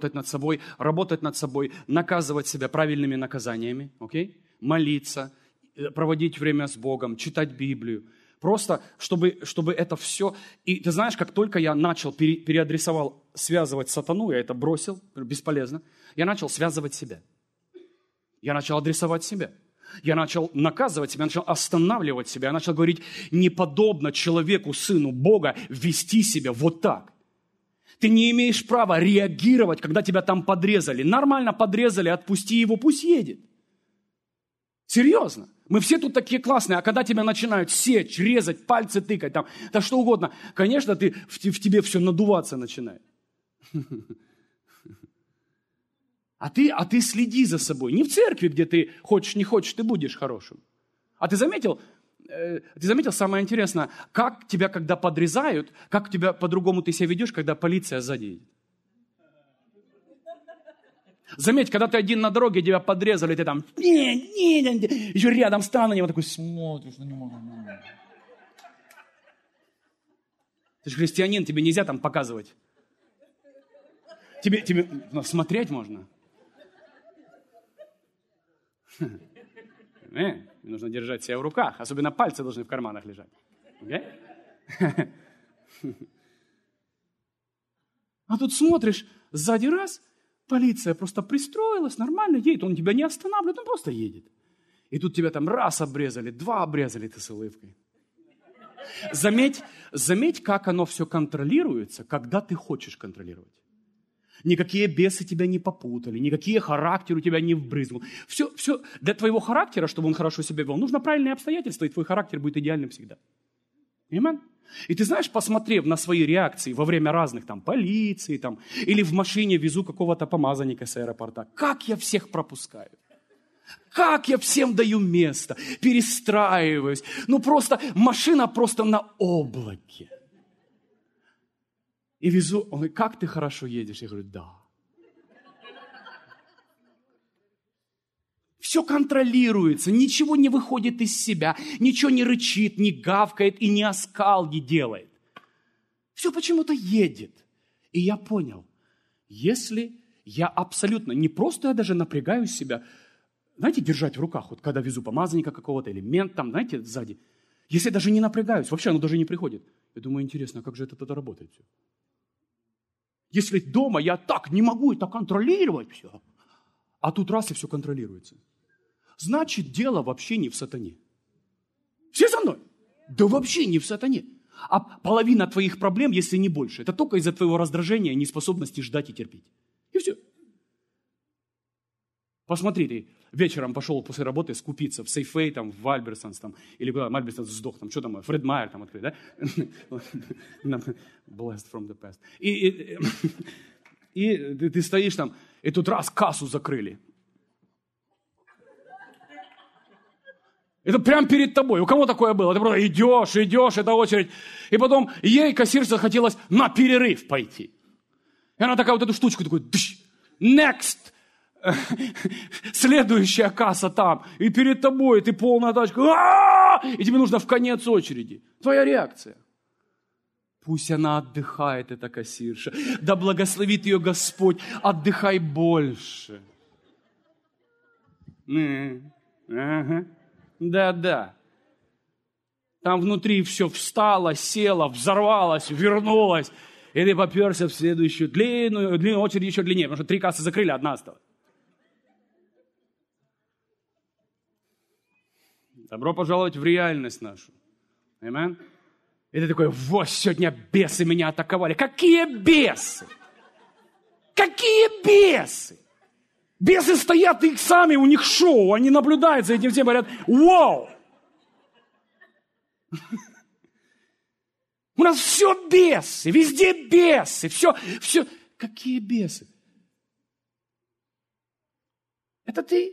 S1: наказывать себя правильными наказаниями, окей? Молиться, проводить время с Богом, читать Библию. Просто, чтобы это все... И ты знаешь, как только я начал, переадресовал, связывать сатану, я это бросил, бесполезно, я начал связывать себя. Я начал адресовать себя. Я начал наказывать себя, я начал останавливать себя, я начал говорить, неподобно человеку, сыну Бога, вести себя вот так. Ты не имеешь права реагировать, когда тебя там подрезали. Нормально подрезали, отпусти его, пусть едет. Серьезно. Мы все тут такие классные, а когда тебя начинают сечь, резать, пальцы тыкать, там, да что угодно, конечно, в тебе все надуваться начинает. А ты следи за собой. Не в церкви, где ты хочешь, не хочешь, ты будешь хорошим. А ты заметил самое интересное, как тебя, когда подрезают, как тебя по-другому ты себя ведешь, когда полиция сзади едет? Заметь, когда ты один на дороге, тебя подрезали, ты там, еще рядом встану, на него такой смотришь на него. Ты же христианин, тебе нельзя там показывать. Тебе смотреть можно. Нужно держать себя в руках. Особенно пальцы должны в карманах лежать. Okay? А тут смотришь, сзади раз, полиция просто пристроилась, нормально едет. Он тебя не останавливает, он просто едет. И тут тебя там раз обрезали, два обрезали, ты с улыбкой. Заметь, как оно все контролируется, когда ты хочешь контролировать. Никакие бесы тебя не попутали, никакие характер у тебя не вбрызнул. Все для твоего характера, чтобы он хорошо себя вел, нужно правильные обстоятельства, и твой характер будет идеальным всегда. Amen? И ты знаешь, посмотрев на свои реакции во время разных там полиции, там, или в машине везу какого-то помазанника с аэропорта, как я всех пропускаю. Как я всем даю место, перестраиваюсь. Просто машина просто на облаке. И везу, он говорит, как ты хорошо едешь? Я говорю, да. Все контролируется, ничего не выходит из себя, ничего не рычит, не гавкает и не оскал не делает. Все почему-то едет. И я понял, если я абсолютно, не просто я даже напрягаю себя, знаете, держать в руках, вот когда везу помазанника какого-то, или мент там, знаете, сзади, если я даже не напрягаюсь, вообще оно даже не приходит. Я думаю, интересно, как же это тогда работает все? Если дома я так не могу это контролировать все, а тут раз и все контролируется. Значит, дело вообще не в сатане. Все со мной? Да вообще не в сатане. А половина твоих проблем, если не больше, это только из-за твоего раздражения, неспособности ждать и терпеть. И все. Посмотри, ты вечером пошел после работы скупиться в Сейфей, там, в Альберсонс, там, или куда, Альберсонс сдох, там, что там, Фред Майер там открыт, да? Blessed from the past. И ты стоишь там, и тут раз кассу закрыли. Это прямо перед тобой. У кого такое было? Ты просто идешь, это очередь. И потом ей, кассирше, захотелось на перерыв пойти. И она такая вот эту штучку такой, next. Следующая касса там. И перед тобой ты полная тачка. И тебе нужно в конец очереди. Твоя реакция. Пусть она отдыхает, эта кассирша. Да благословит ее Господь. Отдыхай больше. Ага. Да. Там внутри все встало, село, взорвалось, вернулось. И ты поперся в следующую длинную очередь еще длиннее, потому что 3 кассы закрыли, 1 осталась. Добро пожаловать в реальность нашу. Аминь. И ты такой: вот сегодня бесы меня атаковали. Какие бесы? Какие бесы? Бесы стоят, их сами, у них шоу, они наблюдают за этим всем, говорят: вау! У нас все бесы, везде бесы, все. Какие бесы? Это ты?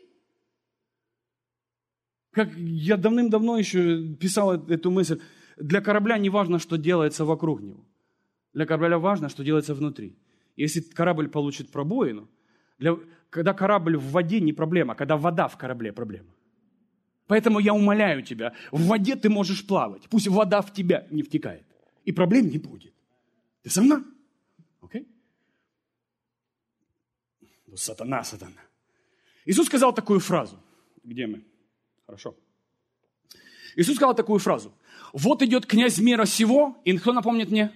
S1: Как я давным-давно еще писал эту мысль, для корабля не важно, что делается вокруг него. Для корабля важно, что делается внутри. Если корабль получит пробоину, когда корабль в воде, не проблема, когда вода в корабле, проблема. Поэтому я умоляю тебя, в воде ты можешь плавать, пусть вода в тебя не втекает, и проблем не будет. Ты со мной? Окей? Ну, сатана. Иисус сказал такую фразу. Где мы? Хорошо. Иисус сказал такую фразу. Вот идет князь мира сего, и кто напомнит мне?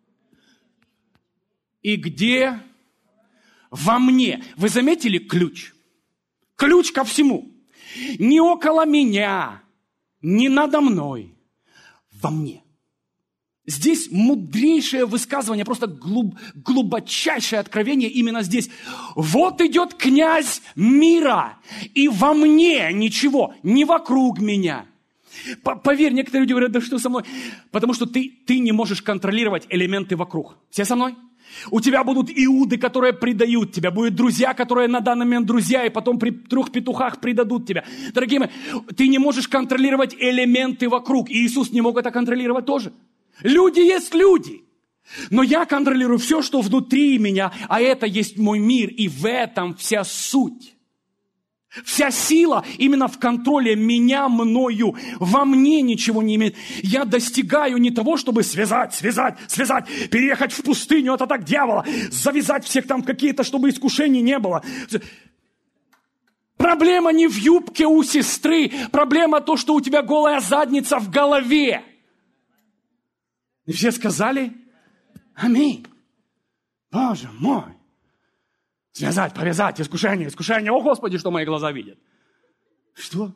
S1: И где? Во мне. Вы заметили ключ? Ключ ко всему. Не около меня, не надо мной, во мне. Здесь мудрейшее высказывание, просто глубочайшее откровение именно здесь. Вот идет князь мира, и во мне ничего, не вокруг меня. Поверь, некоторые люди говорят: да что со мной? Потому что ты не можешь контролировать элементы вокруг. Все со мной? У тебя будут иуды, которые предают тебя. Будут друзья, которые на данный момент друзья, и потом при 3 петухах предадут тебя. Дорогие мои, ты не можешь контролировать элементы вокруг. И Иисус не мог это контролировать тоже. Люди есть люди. Но я контролирую все, что внутри меня, а это есть мой мир, и в этом вся суть. Вся сила именно в контроле меня, мною. Во мне ничего не имеет. Я достигаю не того, чтобы связать, переехать в пустыню от атак дьявола, завязать всех там какие-то, чтобы искушений не было. Проблема не в юбке у сестры. Проблема то, что у тебя голая задница в голове. И все сказали: аминь. Боже мой. Связать, повязать, искушение. О, Господи, что мои глаза видят. Что?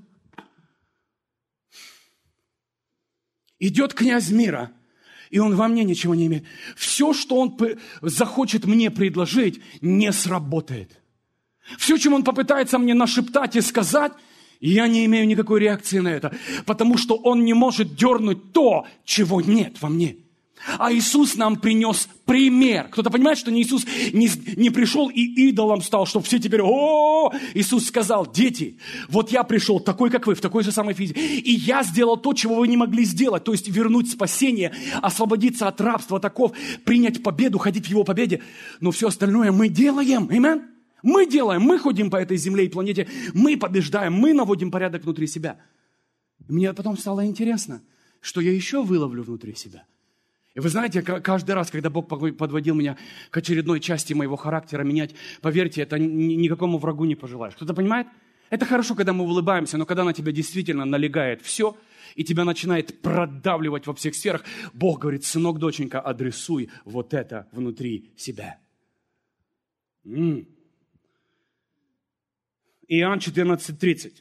S1: Идет князь мира, и он во мне ничего не имеет. Все, что он захочет мне предложить, не сработает. Все, чем он попытается мне нашептать и сказать, я не имею никакой реакции на это, потому что он не может дернуть то, чего нет во мне. А Иисус нам принес пример. Кто-то понимает, что Иисус не пришел и идолом стал, чтобы все теперь: о, Иисус сказал: дети, вот я пришел такой, как вы, в такой же самой физике, и я сделал то, чего вы не могли сделать, то есть вернуть спасение, освободиться от рабства таков, принять победу, ходить в его победе. Но все остальное мы делаем. Аминь. Мы делаем, мы ходим по этой земле и планете, мы побеждаем, мы наводим порядок внутри себя. Мне потом стало интересно, что я еще выловлю внутри себя. И вы знаете, каждый раз, когда Бог подводил меня к очередной части моего характера менять, поверьте, это никакому врагу не пожелаешь. Кто-то понимает? Это хорошо, когда мы улыбаемся, но когда на тебя действительно налегает все, и тебя начинает продавливать во всех сферах, Бог говорит: сынок, доченька, адресуй вот это внутри себя. Иоанн 14:30.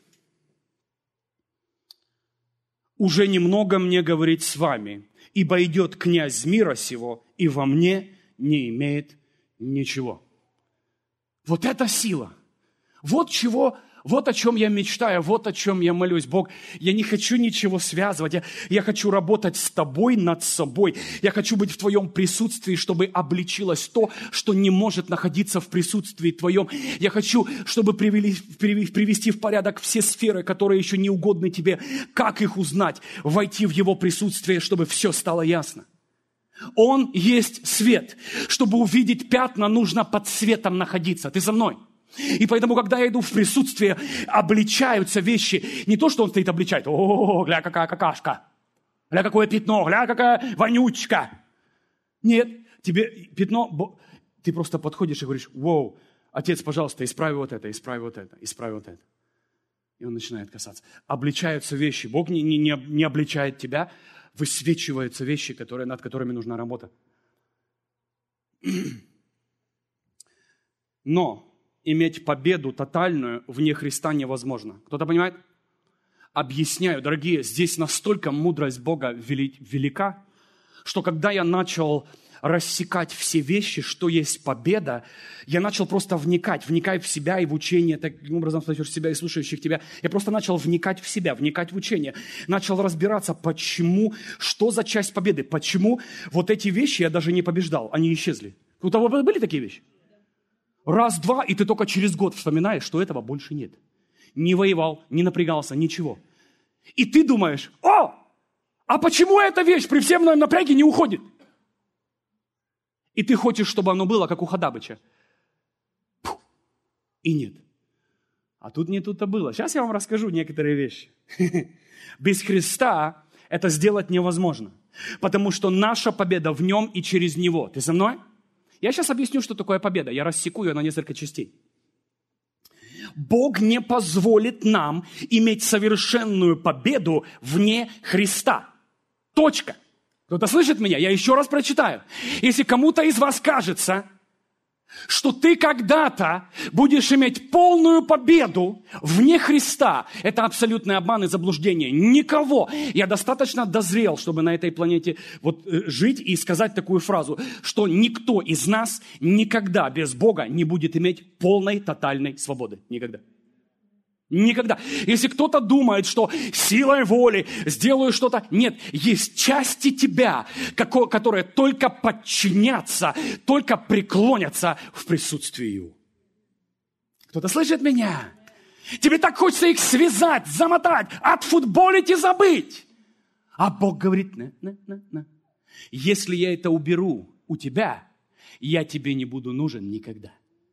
S1: «Уже немного мне говорить с вами, ибо идет князь мира сего, и во мне не имеет ничего». Вот это сила. Вот о чем я мечтаю, вот о чем я молюсь. Бог, я не хочу ничего связывать. Я хочу работать с тобой над собой. Я хочу быть в твоем присутствии, чтобы обличилось то, что не может находиться в присутствии твоем. Я хочу, чтобы привести в порядок все сферы, которые еще не угодны тебе. Как их узнать? Войти в его присутствие, чтобы все стало ясно. Он есть свет. Чтобы увидеть пятна, нужно под светом находиться. Ты со мной? И поэтому, когда я иду в присутствие, обличаются вещи. Не то, что он стоит обличает. О, гля, какая какашка. Гля, какое пятно. Гля, какая вонючка. Нет, тебе пятно, ты просто подходишь и говоришь: «Воу, Отец, пожалуйста, исправи вот это, исправи вот это, исправи вот это». И он начинает касаться. Обличаются вещи. Бог не обличает тебя, высвечиваются вещи, над которыми нужна работа. Но иметь победу тотальную вне Христа невозможно. Кто-то понимает? Объясняю, дорогие, здесь настолько мудрость Бога велика, что когда я начал рассекать все вещи, что есть победа, я начал просто вникать в себя и в учение, таким образом слышишь себя и слушающих тебя. Я просто начал вникать в себя, вникать в учение. Начал разбираться, почему, что за часть победы, почему вот эти вещи я даже не побеждал, они исчезли. У того были такие вещи? Раз, два, и ты только через год вспоминаешь, что этого больше нет. Не воевал, не напрягался, ничего. И ты думаешь: а почему эта вещь при всем моем напряге не уходит? И ты хочешь, чтобы оно было, как у Хадабыча. И нет. А тут не тут-то было. Сейчас я вам расскажу некоторые вещи. Без Христа это сделать невозможно. Потому что наша победа в Нем и через Него. Ты со мной? Я сейчас объясню, что такое победа. Я рассеку ее на несколько частей. Бог не позволит нам иметь совершенную победу вне Христа. Точка. Кто-то слышит меня? Я еще раз прочитаю. Если кому-то из вас кажется, что ты когда-то будешь иметь полную победу вне Христа, это абсолютный обман и заблуждение. Никого. Я достаточно дозрел, чтобы на этой планете жить и сказать такую фразу, что никто из нас никогда без Бога не будет иметь полной, тотальной свободы. Никогда. Никогда. Если кто-то думает, что силой воли сделаю что-то, нет, есть части тебя, которые только подчинятся, только преклонятся в присутствии Его. Кто-то слышит меня? Тебе так хочется их связать, замотать, отфутболить и забыть. А Бог говорит: если я это уберу у тебя, я тебе не буду нужен никогда.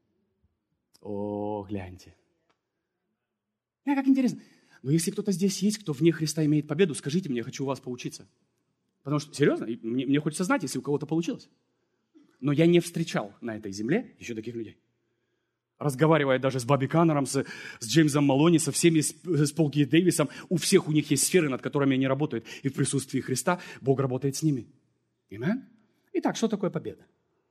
S1: О, гляньте. Как интересно. Но если кто-то здесь есть, кто вне Христа имеет победу, скажите мне, я хочу у вас поучиться. Потому что, серьезно, мне хочется знать, если у кого-то получилось. Но я не встречал на этой земле еще таких людей. Разговаривая даже с Бобби Каннером, с Джеймсом Малони, со всеми, с Пол Ги Дэвисом, у всех у них есть сферы, над которыми они работают. И в присутствии Христа Бог работает с ними. Аминь? Итак, что такое победа?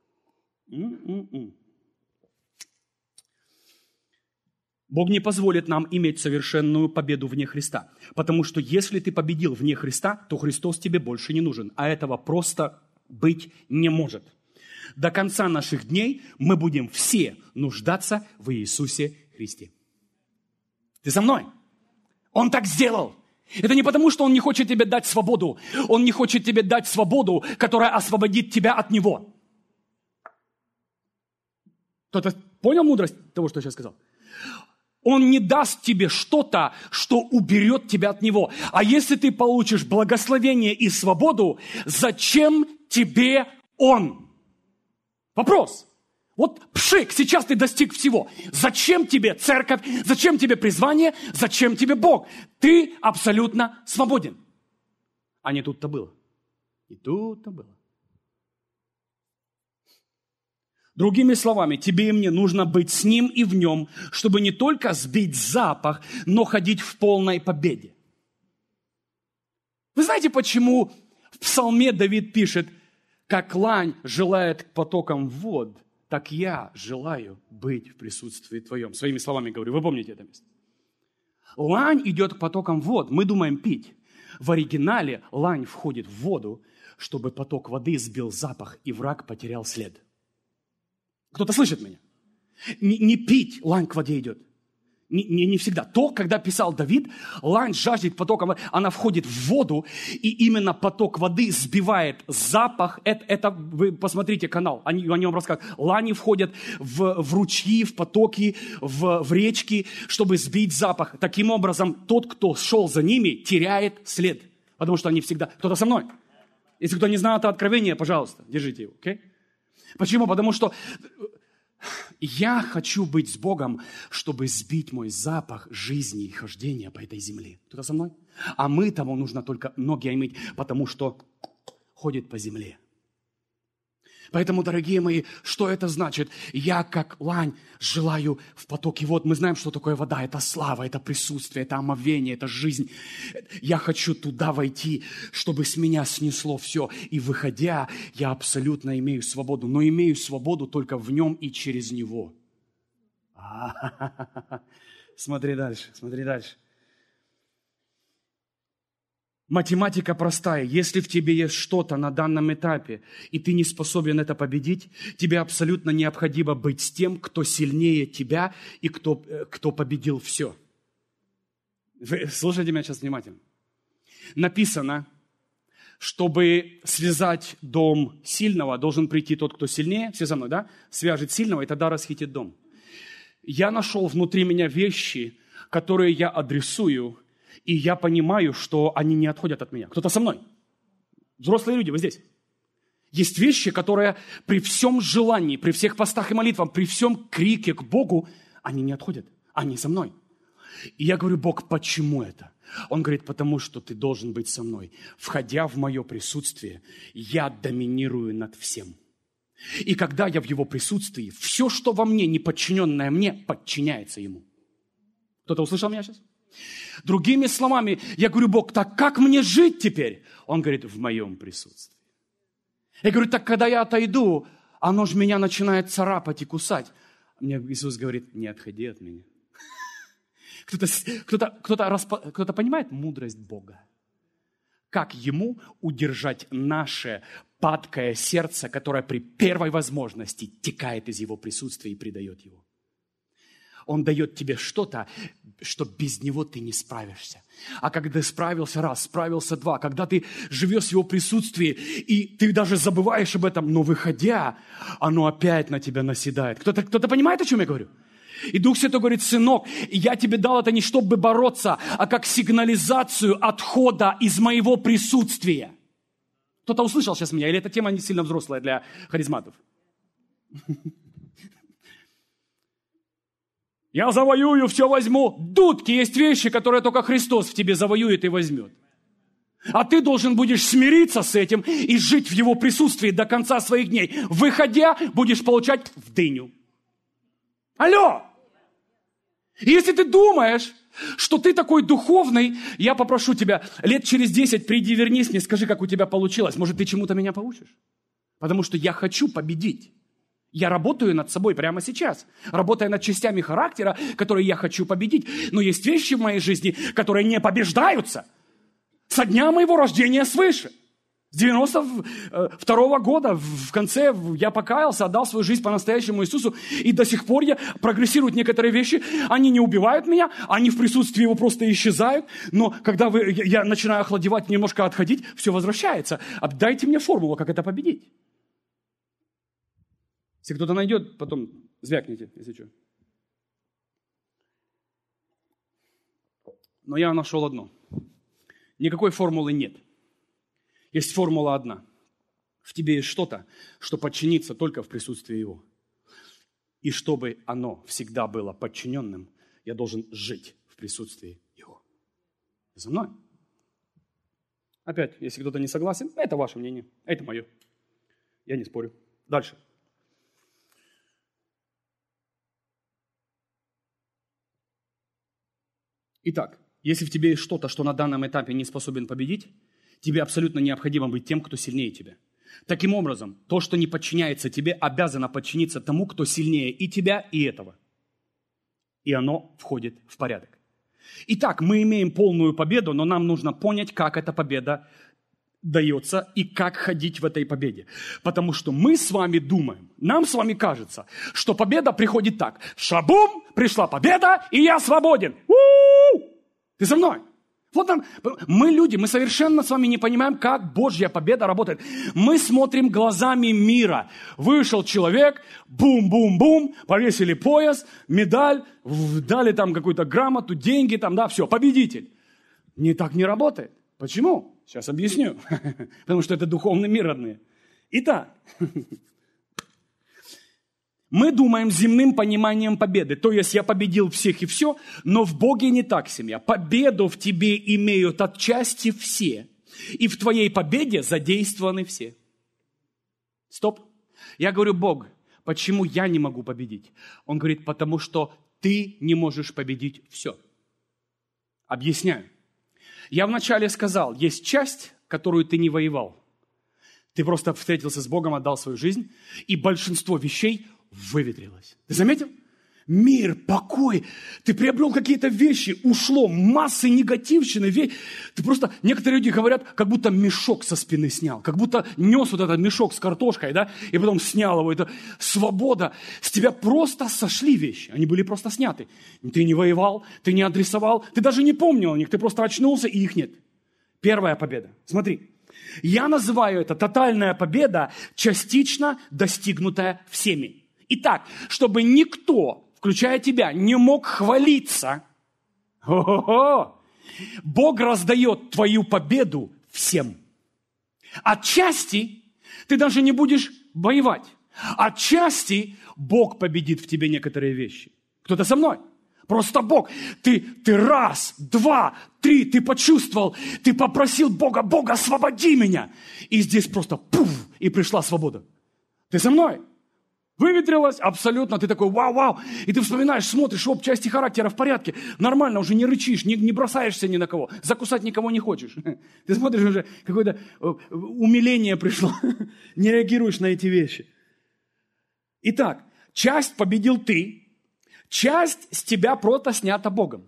S1: Бог не позволит нам иметь совершенную победу вне Христа. Потому что если ты победил вне Христа, то Христос тебе больше не нужен. А этого просто быть не может. До конца наших дней мы будем все нуждаться в Иисусе Христе. Ты со мной? Он так сделал. Это не потому, что Он не хочет тебе дать свободу. Он не хочет тебе дать свободу, которая освободит тебя от Него. Кто-то понял мудрость того, что я сейчас сказал? Он не даст тебе что-то, что уберет тебя от Него. А если ты получишь благословение и свободу, зачем тебе Он? Вопрос. Вот пшик, сейчас ты достиг всего. Зачем тебе церковь? Зачем тебе призвание? Зачем тебе Бог? Ты абсолютно свободен. А не тут-то было. И тут-то было. Другими словами, тебе и мне нужно быть с Ним и в Нем, чтобы не только сбить запах, но ходить в полной победе. Вы знаете, почему в Псалме Давид пишет: «Как лань желает к потокам вод, так я желаю быть в присутствии Твоем». Своими словами говорю, вы помните это место? Лань идет к потокам вод, мы думаем пить. В оригинале лань входит в воду, чтобы поток воды сбил запах, и враг потерял след. Кто-то слышит меня? Не пить, лань к воде идет. Не всегда. То, когда писал Давид, лань жаждет потоком воды, она входит в воду, и именно поток воды сбивает запах. Это вы посмотрите канал, они вам рассказывают. Лани входят в ручьи, в потоки, в речки, чтобы сбить запах. Таким образом, тот, кто шел за ними, теряет след. Потому что они всегда... Кто-то со мной? Если кто не знал это откровение, пожалуйста, держите его, окей? Почему? Потому что я хочу быть с Богом, чтобы сбить мой запах жизни и хождения по этой земле. Кто-то со мной? А тому нужно только ноги иметь, потому что ходит по земле. Поэтому, дорогие мои, что это значит? Я, как лань, желаю в потоке вод. Мы знаем, что такое вода. Это слава, это присутствие, это омовение, это жизнь. Я хочу туда войти, чтобы с меня снесло все. И выходя, я абсолютно имею свободу. Но имею свободу только в нем и через него. Смотри дальше, смотри дальше. Математика простая. Если в тебе есть что-то на данном этапе, и ты не способен это победить, тебе абсолютно необходимо быть с тем, кто сильнее тебя и кто победил все. Вы слушайте меня сейчас внимательно. Написано, чтобы связать дом сильного, должен прийти тот, кто сильнее. Все за мной, да? Свяжет сильного, и тогда расхитит дом. Я нашел внутри меня вещи, которые я адресую, и я понимаю, что они не отходят от меня. Кто-то со мной? Взрослые люди, вы здесь. Есть вещи, которые при всем желании, при всех постах и молитвах, при всем крике к Богу, они не отходят. Они со мной. И я говорю: Бог, почему это? Он говорит: потому что ты должен быть со мной. Входя в мое присутствие, я доминирую над всем. И когда я в его присутствии, все, что во мне, не подчиненное мне, подчиняется ему. Кто-то услышал меня сейчас? Другими словами, я говорю: Бог, так как мне жить теперь? Он говорит: в моем присутствии. Я говорю: так когда я отойду, оно же меня начинает царапать и кусать. Мне Иисус говорит: не отходи от меня. Кто-то понимает мудрость Бога? Как ему удержать наше падкое сердце, которое при первой возможности текает из его присутствия и предает его? Он дает тебе что-то, что без него ты не справишься. А когда справился раз, справился два, когда ты живешь в его присутствии, и ты даже забываешь об этом, но выходя, оно опять на тебя наседает. Кто-то понимает, о чем я говорю? И Дух Святой говорит: сынок, я тебе дал это не чтобы бороться, а как сигнализацию отхода из моего присутствия. Кто-то услышал сейчас меня? Или эта тема не сильно взрослая для харизматов? Я завоюю, все возьму. Дудки, есть вещи, которые только Христос в тебе завоюет и возьмет. А ты должен будешь смириться с этим и жить в его присутствии до конца своих дней. Выходя, будешь получать в дыню. Алло! И если ты думаешь, что ты такой духовный, я попрошу тебя, лет через 10 приди, вернись мне, скажи, как у тебя получилось. Может, ты чему-то меня поучишь? Потому что я хочу победить. Я работаю над собой прямо сейчас, работая над частями характера, которые я хочу победить. Но есть вещи в моей жизни, которые не побеждаются со дня моего рождения свыше. С 92 года в конце я покаялся, отдал свою жизнь по-настоящему Иисусу, и до сих пор прогрессируют некоторые вещи. Они не убивают меня, они в присутствии его просто исчезают. Но когда я начинаю охладевать, немножко отходить, все возвращается. Дайте мне формулу, как это победить. Если кто-то найдет, потом звякните, если что. Но я нашел одно. Никакой формулы нет. Есть формула одна. В тебе есть что-то, что подчинится только в присутствии Его. И чтобы оно всегда было подчиненным, я должен жить в присутствии Его. За мной. Опять, если кто-то не согласен, это ваше мнение, это мое. Я не спорю. Дальше. Итак, если в тебе есть что-то, что на данном этапе не способен победить, тебе абсолютно необходимо быть тем, кто сильнее тебя. Таким образом, то, что не подчиняется тебе, обязано подчиниться тому, кто сильнее и тебя, и этого. И оно входит в порядок. Итак, мы имеем полную победу, но нам нужно понять, как эта победа дается и как ходить в этой победе. Потому что мы с вами думаем, нам с вами кажется, что победа приходит так. Шабум, пришла победа, и я свободен. У-у-у! Ты со мной? Вот там, мы люди, мы совершенно с вами не понимаем, как Божья победа работает. Мы смотрим глазами мира. Вышел человек, бум-бум-бум, повесили пояс, медаль, дали там какую-то грамоту, деньги, там, да, все, победитель. Так не работает. Почему? Сейчас объясню. Потому что это духовный мир, родные. Итак, мы думаем земным пониманием победы. То есть я победил всех и все, но в Боге не так, семья. Победу в тебе имеют отчасти все. И в твоей победе задействованы все. Стоп. Я говорю: Бог, почему я не могу победить? Он говорит: потому что ты не можешь победить все. Объясняю. Я вначале сказал, есть часть, которую ты не воевал. Ты просто встретился с Богом, отдал свою жизнь, и большинство вещей выветрилось. Ты заметил? Мир, покой. Ты приобрел какие-то вещи, ушло массы негативщины. Ты просто, некоторые люди говорят, как будто мешок со спины снял, как будто нес вот этот мешок с картошкой, да, и потом снял его. Это свобода. С тебя просто сошли вещи, они были просто сняты. Ты не воевал, ты не адресовал, ты даже не помнил о них, ты просто очнулся, и их нет. Первая победа. Смотри. Я называю это тотальная победа, частично достигнутая всеми. Итак, чтобы никто, включая тебя, не мог хвалиться, Бог раздает твою победу всем. Отчасти ты даже не будешь воевать. Отчасти Бог победит в тебе некоторые вещи. Кто-то со мной? Просто Бог. Ты раз, два, три, ты почувствовал, ты попросил Бога: Бог, освободи меня. И здесь просто пуф, и пришла свобода. Ты со мной? Выветрилось абсолютно, ты такой: вау. И ты вспоминаешь, смотришь, части характера в порядке, нормально, уже не рычишь, не бросаешься ни на кого, закусать никого не хочешь. Ты смотришь, уже какое-то умиление пришло, не реагируешь на эти вещи. Итак, часть победил ты, часть с тебя просто снята Богом.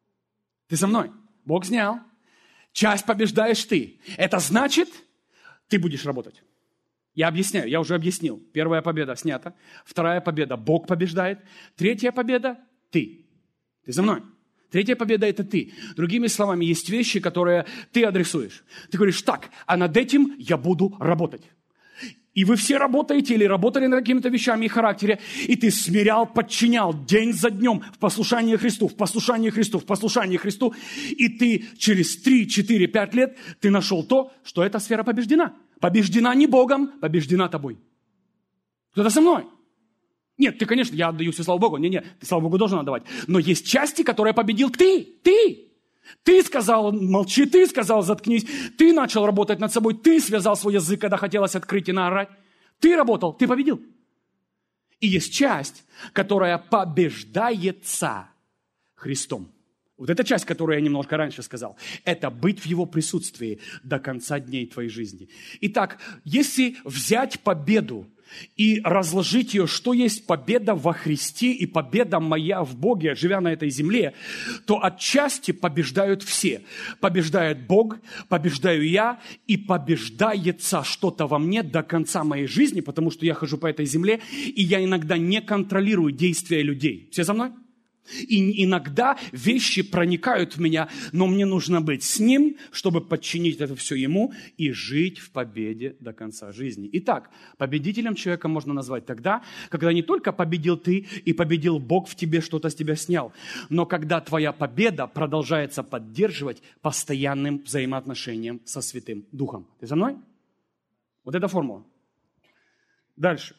S1: Ты со мной? Бог снял. Часть побеждаешь ты. Это значит, ты будешь работать. Я объясняю, я уже объяснил. Первая победа снята. Вторая победа — Бог побеждает. Третья победа — ты. Ты со мной? Третья победа — это ты. Другими словами, есть вещи, которые ты адресуешь. Ты говоришь: так, а над этим я буду работать. И вы все работаете или работали над какими-то вещами и характере, и ты смирял, подчинял день за днем в послушании Христу, в послушании Христу, в послушании Христу, и ты через 3, 4, 5 лет ты нашел то, что эта сфера побеждена. Побеждена не Богом, побеждена тобой. Кто-то со мной? Нет, ты, конечно, я отдаю все славу Богу. Нет, ты славу Богу должен отдавать. Но есть части, которые победил ты. Ты сказал: молчи, ты сказал: заткнись, ты начал работать над собой, ты связал свой язык, когда хотелось открыть и наорать. Ты работал, ты победил. И есть часть, которая побеждается Христом. Вот эта часть, которую я немножко раньше сказал, это быть в Его присутствии до конца дней твоей жизни. Итак, если взять победу и разложить ее, что есть победа во Христе и победа моя в Боге, живя на этой земле, то отчасти побеждают все. Побеждает Бог, побеждаю я, и побеждается что-то во мне до конца моей жизни, потому что я хожу по этой земле, и я иногда не контролирую действия людей. Все со мной? И иногда вещи проникают в меня, но мне нужно быть с Ним, чтобы подчинить это все Ему и жить в победе до конца жизни. Итак, победителем человека можно назвать тогда, когда не только победил ты и победил Бог в тебе, что-то с тебя снял, но когда твоя победа продолжается поддерживать постоянным взаимоотношением со Святым Духом. Ты со мной? Вот эта формула. Дальше.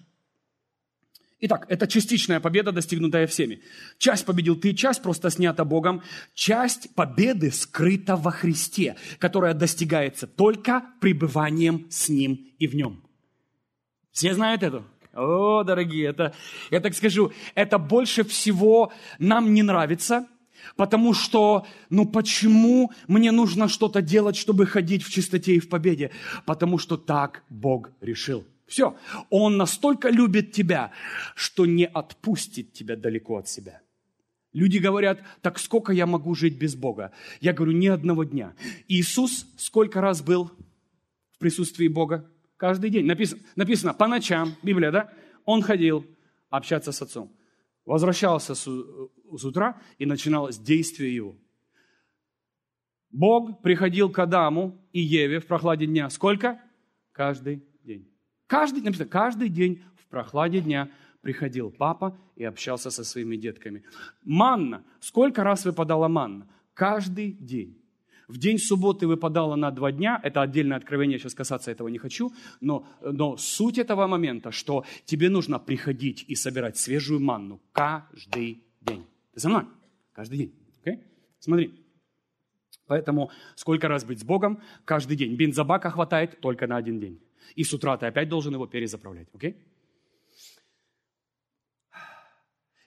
S1: Итак, это частичная победа, достигнутая всеми. Часть победил ты, часть просто снята Богом. Часть победы скрыта во Христе, которая достигается только пребыванием с Ним и в Нем. Все знают это? О, дорогие, я так скажу, это больше всего нам не нравится, потому что, почему мне нужно что-то делать, чтобы ходить в чистоте и в победе? Потому что так Бог решил. Все. Он настолько любит тебя, что не отпустит тебя далеко от себя. Люди говорят: так сколько я могу жить без Бога? Я говорю: ни одного дня. Иисус сколько раз был в присутствии Бога? Каждый день. Написано по ночам, Библия, да? Он ходил общаться с Отцом. Возвращался с утра, и начиналось действие Его. Бог приходил к Адаму и Еве в прохладе дня. Сколько? Каждый день. Каждый день в прохладе дня приходил папа и общался со своими детками. Манна. Сколько раз выпадала манна? Каждый день. В день субботы выпадала на 2 дня. Это отдельное откровение, сейчас касаться этого не хочу. Но суть этого момента, что тебе нужно приходить и собирать свежую манну каждый день. Ты со мной? Каждый день. Okay? Смотри. Поэтому сколько раз быть с Богом? Каждый день. Бензобака хватает только на 1 день. И с утра ты опять должен его перезаправлять. Окей?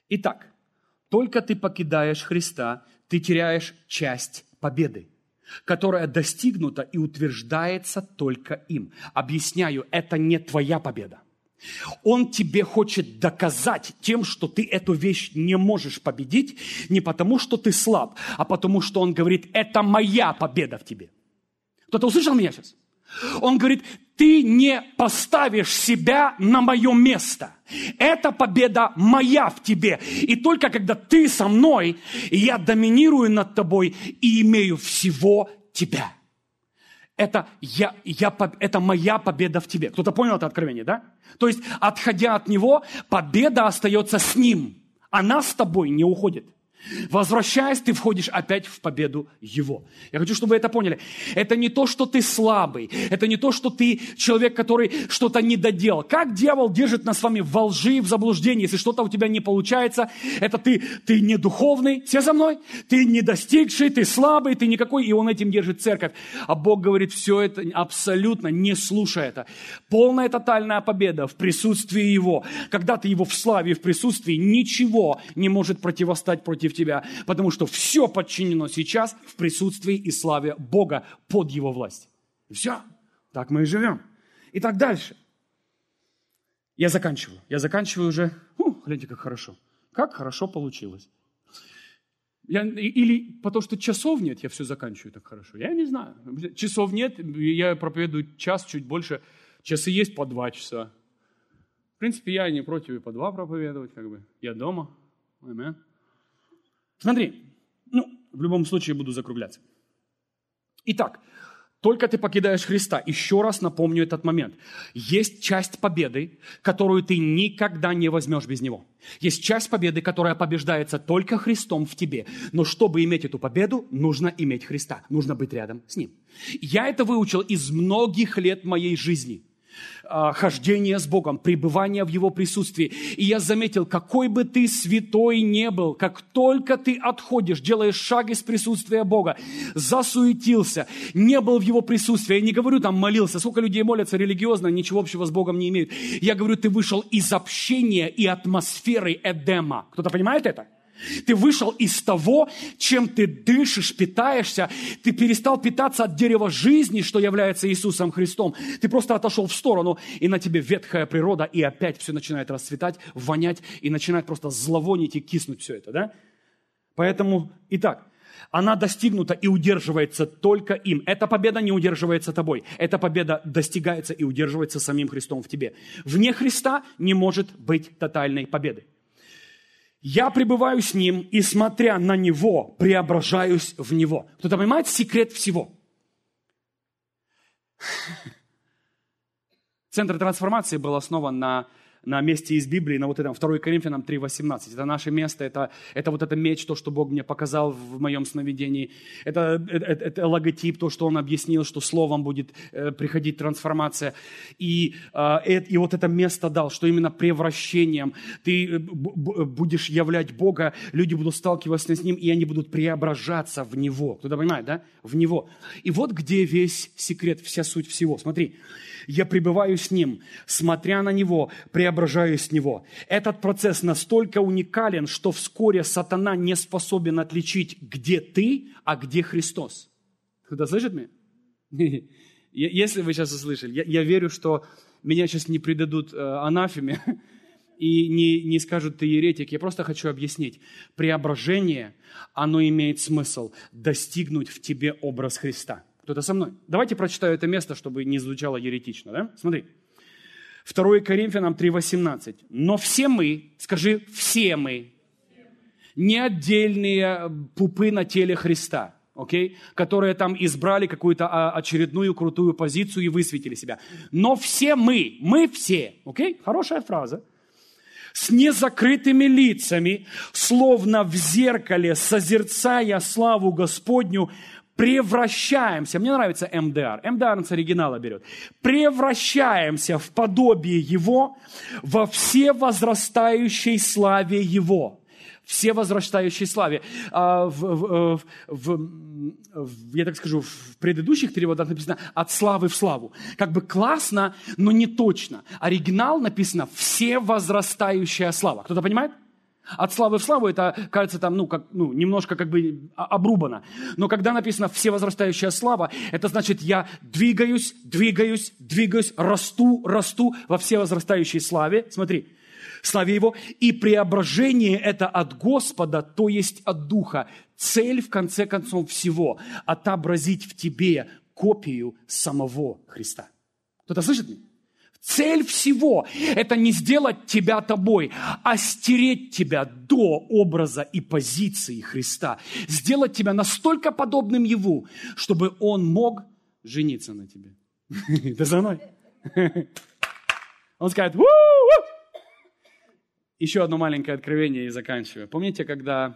S1: Итак, только ты покидаешь Христа, ты теряешь часть победы, которая достигнута и утверждается только им. Объясняю, это не твоя победа. Он тебе хочет доказать тем, что ты эту вещь не можешь победить, не потому, что ты слаб, а потому, что он говорит, это моя победа в тебе. Кто-то услышал меня сейчас? Он говорит, ты не поставишь себя на мое место. Эта победа моя в тебе. И только когда ты со мной, я доминирую над тобой и имею всего тебя. Это моя победа в тебе. Кто-то понял это откровение, да? То есть, отходя от него, победа остается с ним. Она с тобой не уходит. Возвращаясь, ты входишь опять в победу Его. Я хочу, чтобы вы это поняли. Это не то, что ты слабый. Это не то, что ты человек, который что-то не доделал. Как дьявол держит нас с вами во лжи, в заблуждении. Если что-то у тебя не получается, это ты не духовный. Все за мной? Ты не достигший, ты слабый, ты никакой. И он этим держит церковь. А Бог говорит, все это абсолютно не слушай это. Полная тотальная победа в присутствии Его. Когда ты Его в славе и в присутствии, ничего не может противостать против тебя, потому что все подчинено сейчас в присутствии и славе Бога под Его власть. И все. Так мы и живем. Итак, дальше. Я заканчиваю уже. Гляньте, как хорошо. Как хорошо получилось. Или потому что часов нет, я все заканчиваю так хорошо. Я не знаю. Часов нет, я проповедую час, чуть больше. Часы есть по 2 часа. В принципе, я не против и по 2 проповедовать, как бы. Я дома. Аминь. Смотри, в любом случае буду закругляться. Итак, только ты покидаешь Христа. Еще раз напомню этот момент. Есть часть победы, которую ты никогда не возьмешь без Него. Есть часть победы, которая побеждается только Христом в тебе. Но чтобы иметь эту победу, нужно иметь Христа. Нужно быть рядом с Ним. Я это выучил из многих лет моей жизни. Хождение с Богом, пребывание в Его присутствии. И я заметил, какой бы ты святой не был, как только ты отходишь, делаешь шаг из присутствия Бога, засуетился, не был в Его присутствии. Я не говорю, там молился, сколько людей молятся религиозно, ничего общего с Богом не имеют. Я говорю, ты вышел из общения и атмосферы Эдема. Кто-то понимает это? Ты вышел из того, чем ты дышишь, питаешься. Ты перестал питаться от дерева жизни, что является Иисусом Христом. Ты просто отошел в сторону, и на тебе ветхая природа, и опять все начинает расцветать, вонять, и начинает просто зловонить и киснуть все это, да? Поэтому, итак, она достигнута и удерживается только им. Эта победа не удерживается тобой. Эта победа достигается и удерживается самим Христом в тебе. Вне Христа не может быть тотальной победы. Я пребываю с Ним, и, смотря на Него, преображаюсь в Него. Кто-то понимает секрет всего? Центр трансформации был основан на месте из Библии, на вот этом 2 Коринфянам 3:18. Это наше место, это вот это меч, то, что Бог мне показал в моем сновидении. Это логотип, то, что Он объяснил, что словом будет приходить трансформация. И вот это место дал, что именно превращением ты будешь являть Бога, люди будут сталкиваться с Ним, и они будут преображаться в Него. Кто-то понимает, да? В Него. И вот где весь секрет, вся суть всего. Смотри, я пребываю с Ним, смотря на Него, преображаюсь в Него. Этот процесс настолько уникален, что вскоре сатана не способен отличить, где ты, а где Христос. Кто-то слышит меня? Если вы сейчас услышали, я верю, что меня сейчас не предадут анафеме и не скажут, ты еретик. Я просто хочу объяснить. Преображение, оно имеет смысл достигнуть в тебе образ Христа. Кто-то со мной? Давайте прочитаю это место, чтобы не звучало еретично. Да? Смотри. 2 Коринфянам 3:18. Но все мы, скажи, все мы, не отдельные пупы на теле Христа, okay? Которые там избрали какую-то очередную крутую позицию и высветили себя. Но все мы все, okay? Хорошая фраза. С незакрытыми лицами, словно в зеркале, созерцая славу Господню, превращаемся, мне нравится МДР, МДР с оригинала берет, превращаемся в подобие Его во всевозрастающей славе Его. Всевозрастающей славе. Я так скажу, в предыдущих переводах написано «от славы в славу». Как бы классно, но не точно. Оригинал написано «всевозрастающая слава». Кто-то понимает? От славы в славу это, кажется, там, немножко как бы обрубано. Но когда написано «всевозрастающая слава», это значит, я двигаюсь, расту во всевозрастающей славе. Смотри, славе Его. И преображение это от Господа, то есть от Духа. Цель, в конце концов, всего – отобразить в тебе копию самого Христа. Кто-то слышит меня? Цель всего – это не сделать тебя тобой, а стереть тебя до образа и позиции Христа. Сделать тебя настолько подобным Его, чтобы Он мог жениться на тебе. Ты за мной? Он скажет: «У-у-у!» Еще одно маленькое откровение и заканчиваю. Помните, когда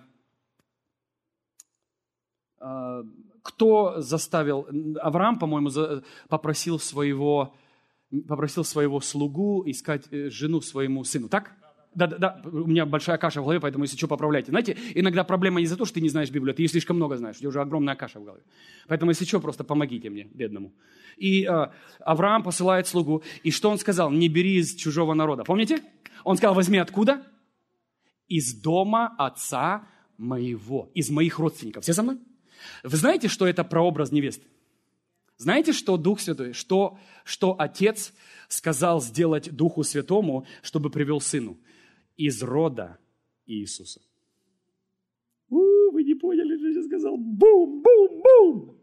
S1: кто заставил, Авраам, по-моему, попросил своего слугу искать жену своему сыну, так? Да, у меня большая каша в голове, поэтому, если что, поправляйте. Знаете, иногда проблема не за то, что ты не знаешь Библию, ты ее слишком много знаешь, у тебя уже огромная каша в голове. Поэтому, если что, просто помогите мне, бедному. И Авраам посылает слугу, и что он сказал? Не бери из чужого народа. Помните? Он сказал: возьми откуда? Из дома отца моего, из моих родственников. Все со мной? Вы знаете, что это прообраз невесты? Знаете, что Дух Святой, что Отец сказал сделать Духу Святому, чтобы привел Сыну? Из рода Иисуса. Вы не поняли, что я сейчас сказал? Бум, бум, бум!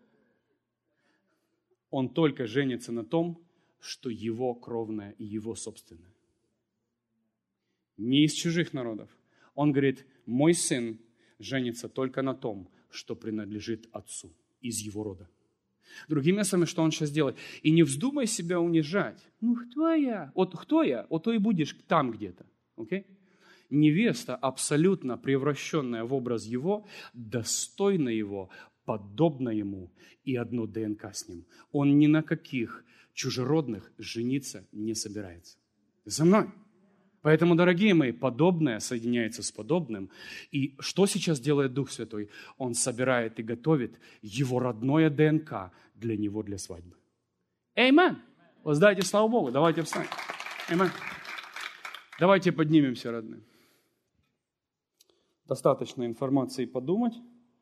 S1: Он только женится на том, что его кровное и его собственное. Не из чужих народов. Он говорит: мой сын женится только на том, что принадлежит отцу, из его рода. Другими словами, что он сейчас делает? И не вздумай себя унижать. Кто я? Кто я? То и будешь там где-то. Okay? Невеста, абсолютно превращенная в образ его, достойна его, подобна ему и одно ДНК с ним. Он ни на каких чужеродных жениться не собирается. Ты со мной? Поэтому, дорогие мои, подобное соединяется с подобным. И что сейчас делает Дух Святой? Он собирает и готовит его родное ДНК для него, для свадьбы. Аминь. Воздайте славу Богу. Давайте встанем. Аминь. Давайте поднимемся, родные. Достаточно информации подумать.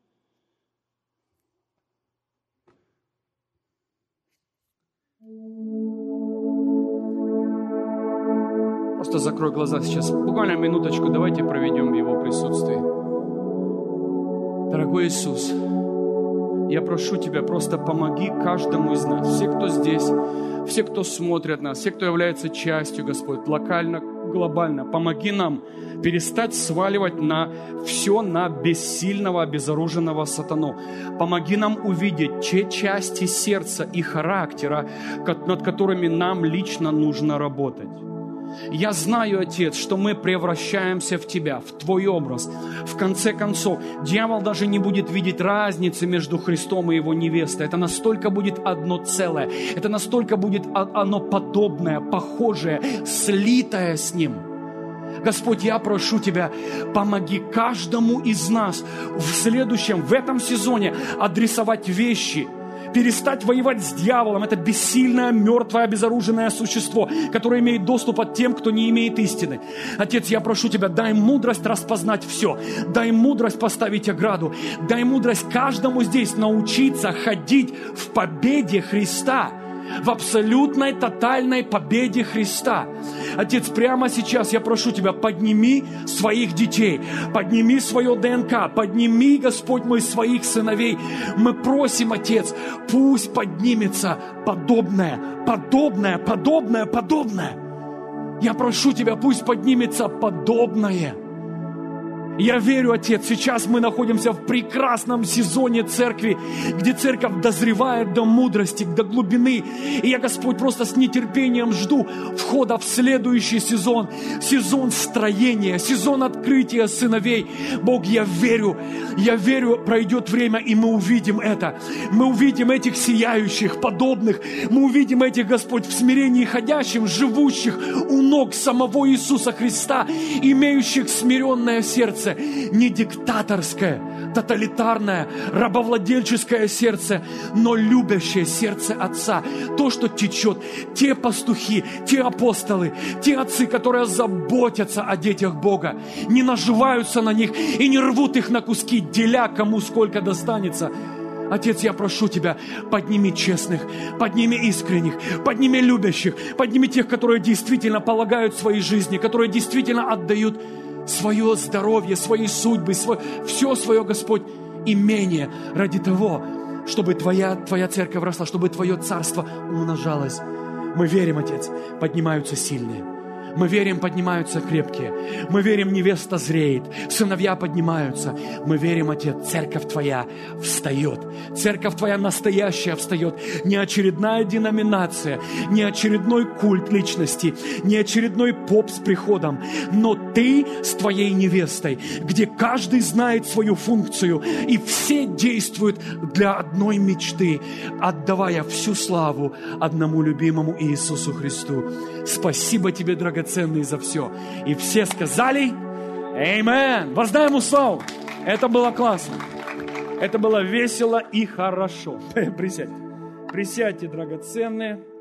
S1: Просто закрой глаза сейчас. Буквально минуточку давайте проведем в Его присутствии. Дорогой Иисус, я прошу Тебя, просто помоги каждому из нас. Все, кто здесь, все, кто смотрят нас, все, кто является частью, Господь, локально, глобально. Помоги нам перестать сваливать все на бессильного, обезоруженного сатану. Помоги нам увидеть те части сердца и характера, над которыми нам лично нужно работать. Я знаю, Отец, что мы превращаемся в Тебя, в Твой образ. В конце концов, дьявол даже не будет видеть разницы между Христом и Его невестой. Это настолько будет одно целое. Это настолько будет оно подобное, похожее, слитое с Ним. Господь, я прошу Тебя, помоги каждому из нас в этом сезоне адресовать вещи, перестать воевать с дьяволом. Это бессильное, мертвое, обезоруженное существо, которое имеет доступ от тем, кто не имеет истины. Отец, я прошу Тебя, дай мудрость распознать все. Дай мудрость поставить ограду. Дай мудрость каждому здесь научиться ходить в победе Христа. В абсолютной, тотальной победе Христа. Отец, прямо сейчас я прошу Тебя, подними своих детей, подними свое ДНК, подними, Господь мой, своих сыновей. Мы просим, Отец, пусть поднимется подобное. Я прошу Тебя, пусть поднимется подобное. Я верю, Отец, сейчас мы находимся в прекрасном сезоне церкви, где церковь дозревает до мудрости, до глубины. И я, Господь, просто с нетерпением жду входа в следующий сезон. Сезон строения, сезон открытия сыновей. Бог, я верю, пройдет время, и мы увидим это. Мы увидим этих сияющих, подобных. Мы увидим этих, Господь, в смирении ходящих, живущих у ног самого Иисуса Христа, имеющих смиренное сердце.
S2: сердце не диктаторское, тоталитарное, рабовладельческое сердце, но любящее сердце Отца. То, что течет, те пастухи, те апостолы, те отцы, которые заботятся о детях Бога, не наживаются на них и не рвут их на куски, деля кому сколько достанется. Отец, я прошу Тебя, подними честных, подними искренних, подними любящих, подними тех, которые действительно полагают своей жизни, которые действительно отдают свое здоровье, свои судьбы, все свое, Господь, имение ради того, чтобы Твоя церковь росла, чтобы Твое царство умножалось. Мы верим, Отец, поднимаются сильные. Мы верим, поднимаются крепкие. Мы верим, невеста зреет, сыновья поднимаются. Мы верим, Отец, церковь Твоя встает. Церковь Твоя настоящая встает. Не очередная деноминация, не очередной культ личности, не очередной поп с приходом, но Ты с Твоей невестой, где каждый знает свою функцию, и все действуют для одной мечты, отдавая всю славу одному любимому Иисусу Христу. Спасибо Тебе, драгоценный, за все. И все сказали: Аминь. Воздай Ему славу. Это было классно. Это было весело и хорошо. Присядьте. Присядьте, драгоценные.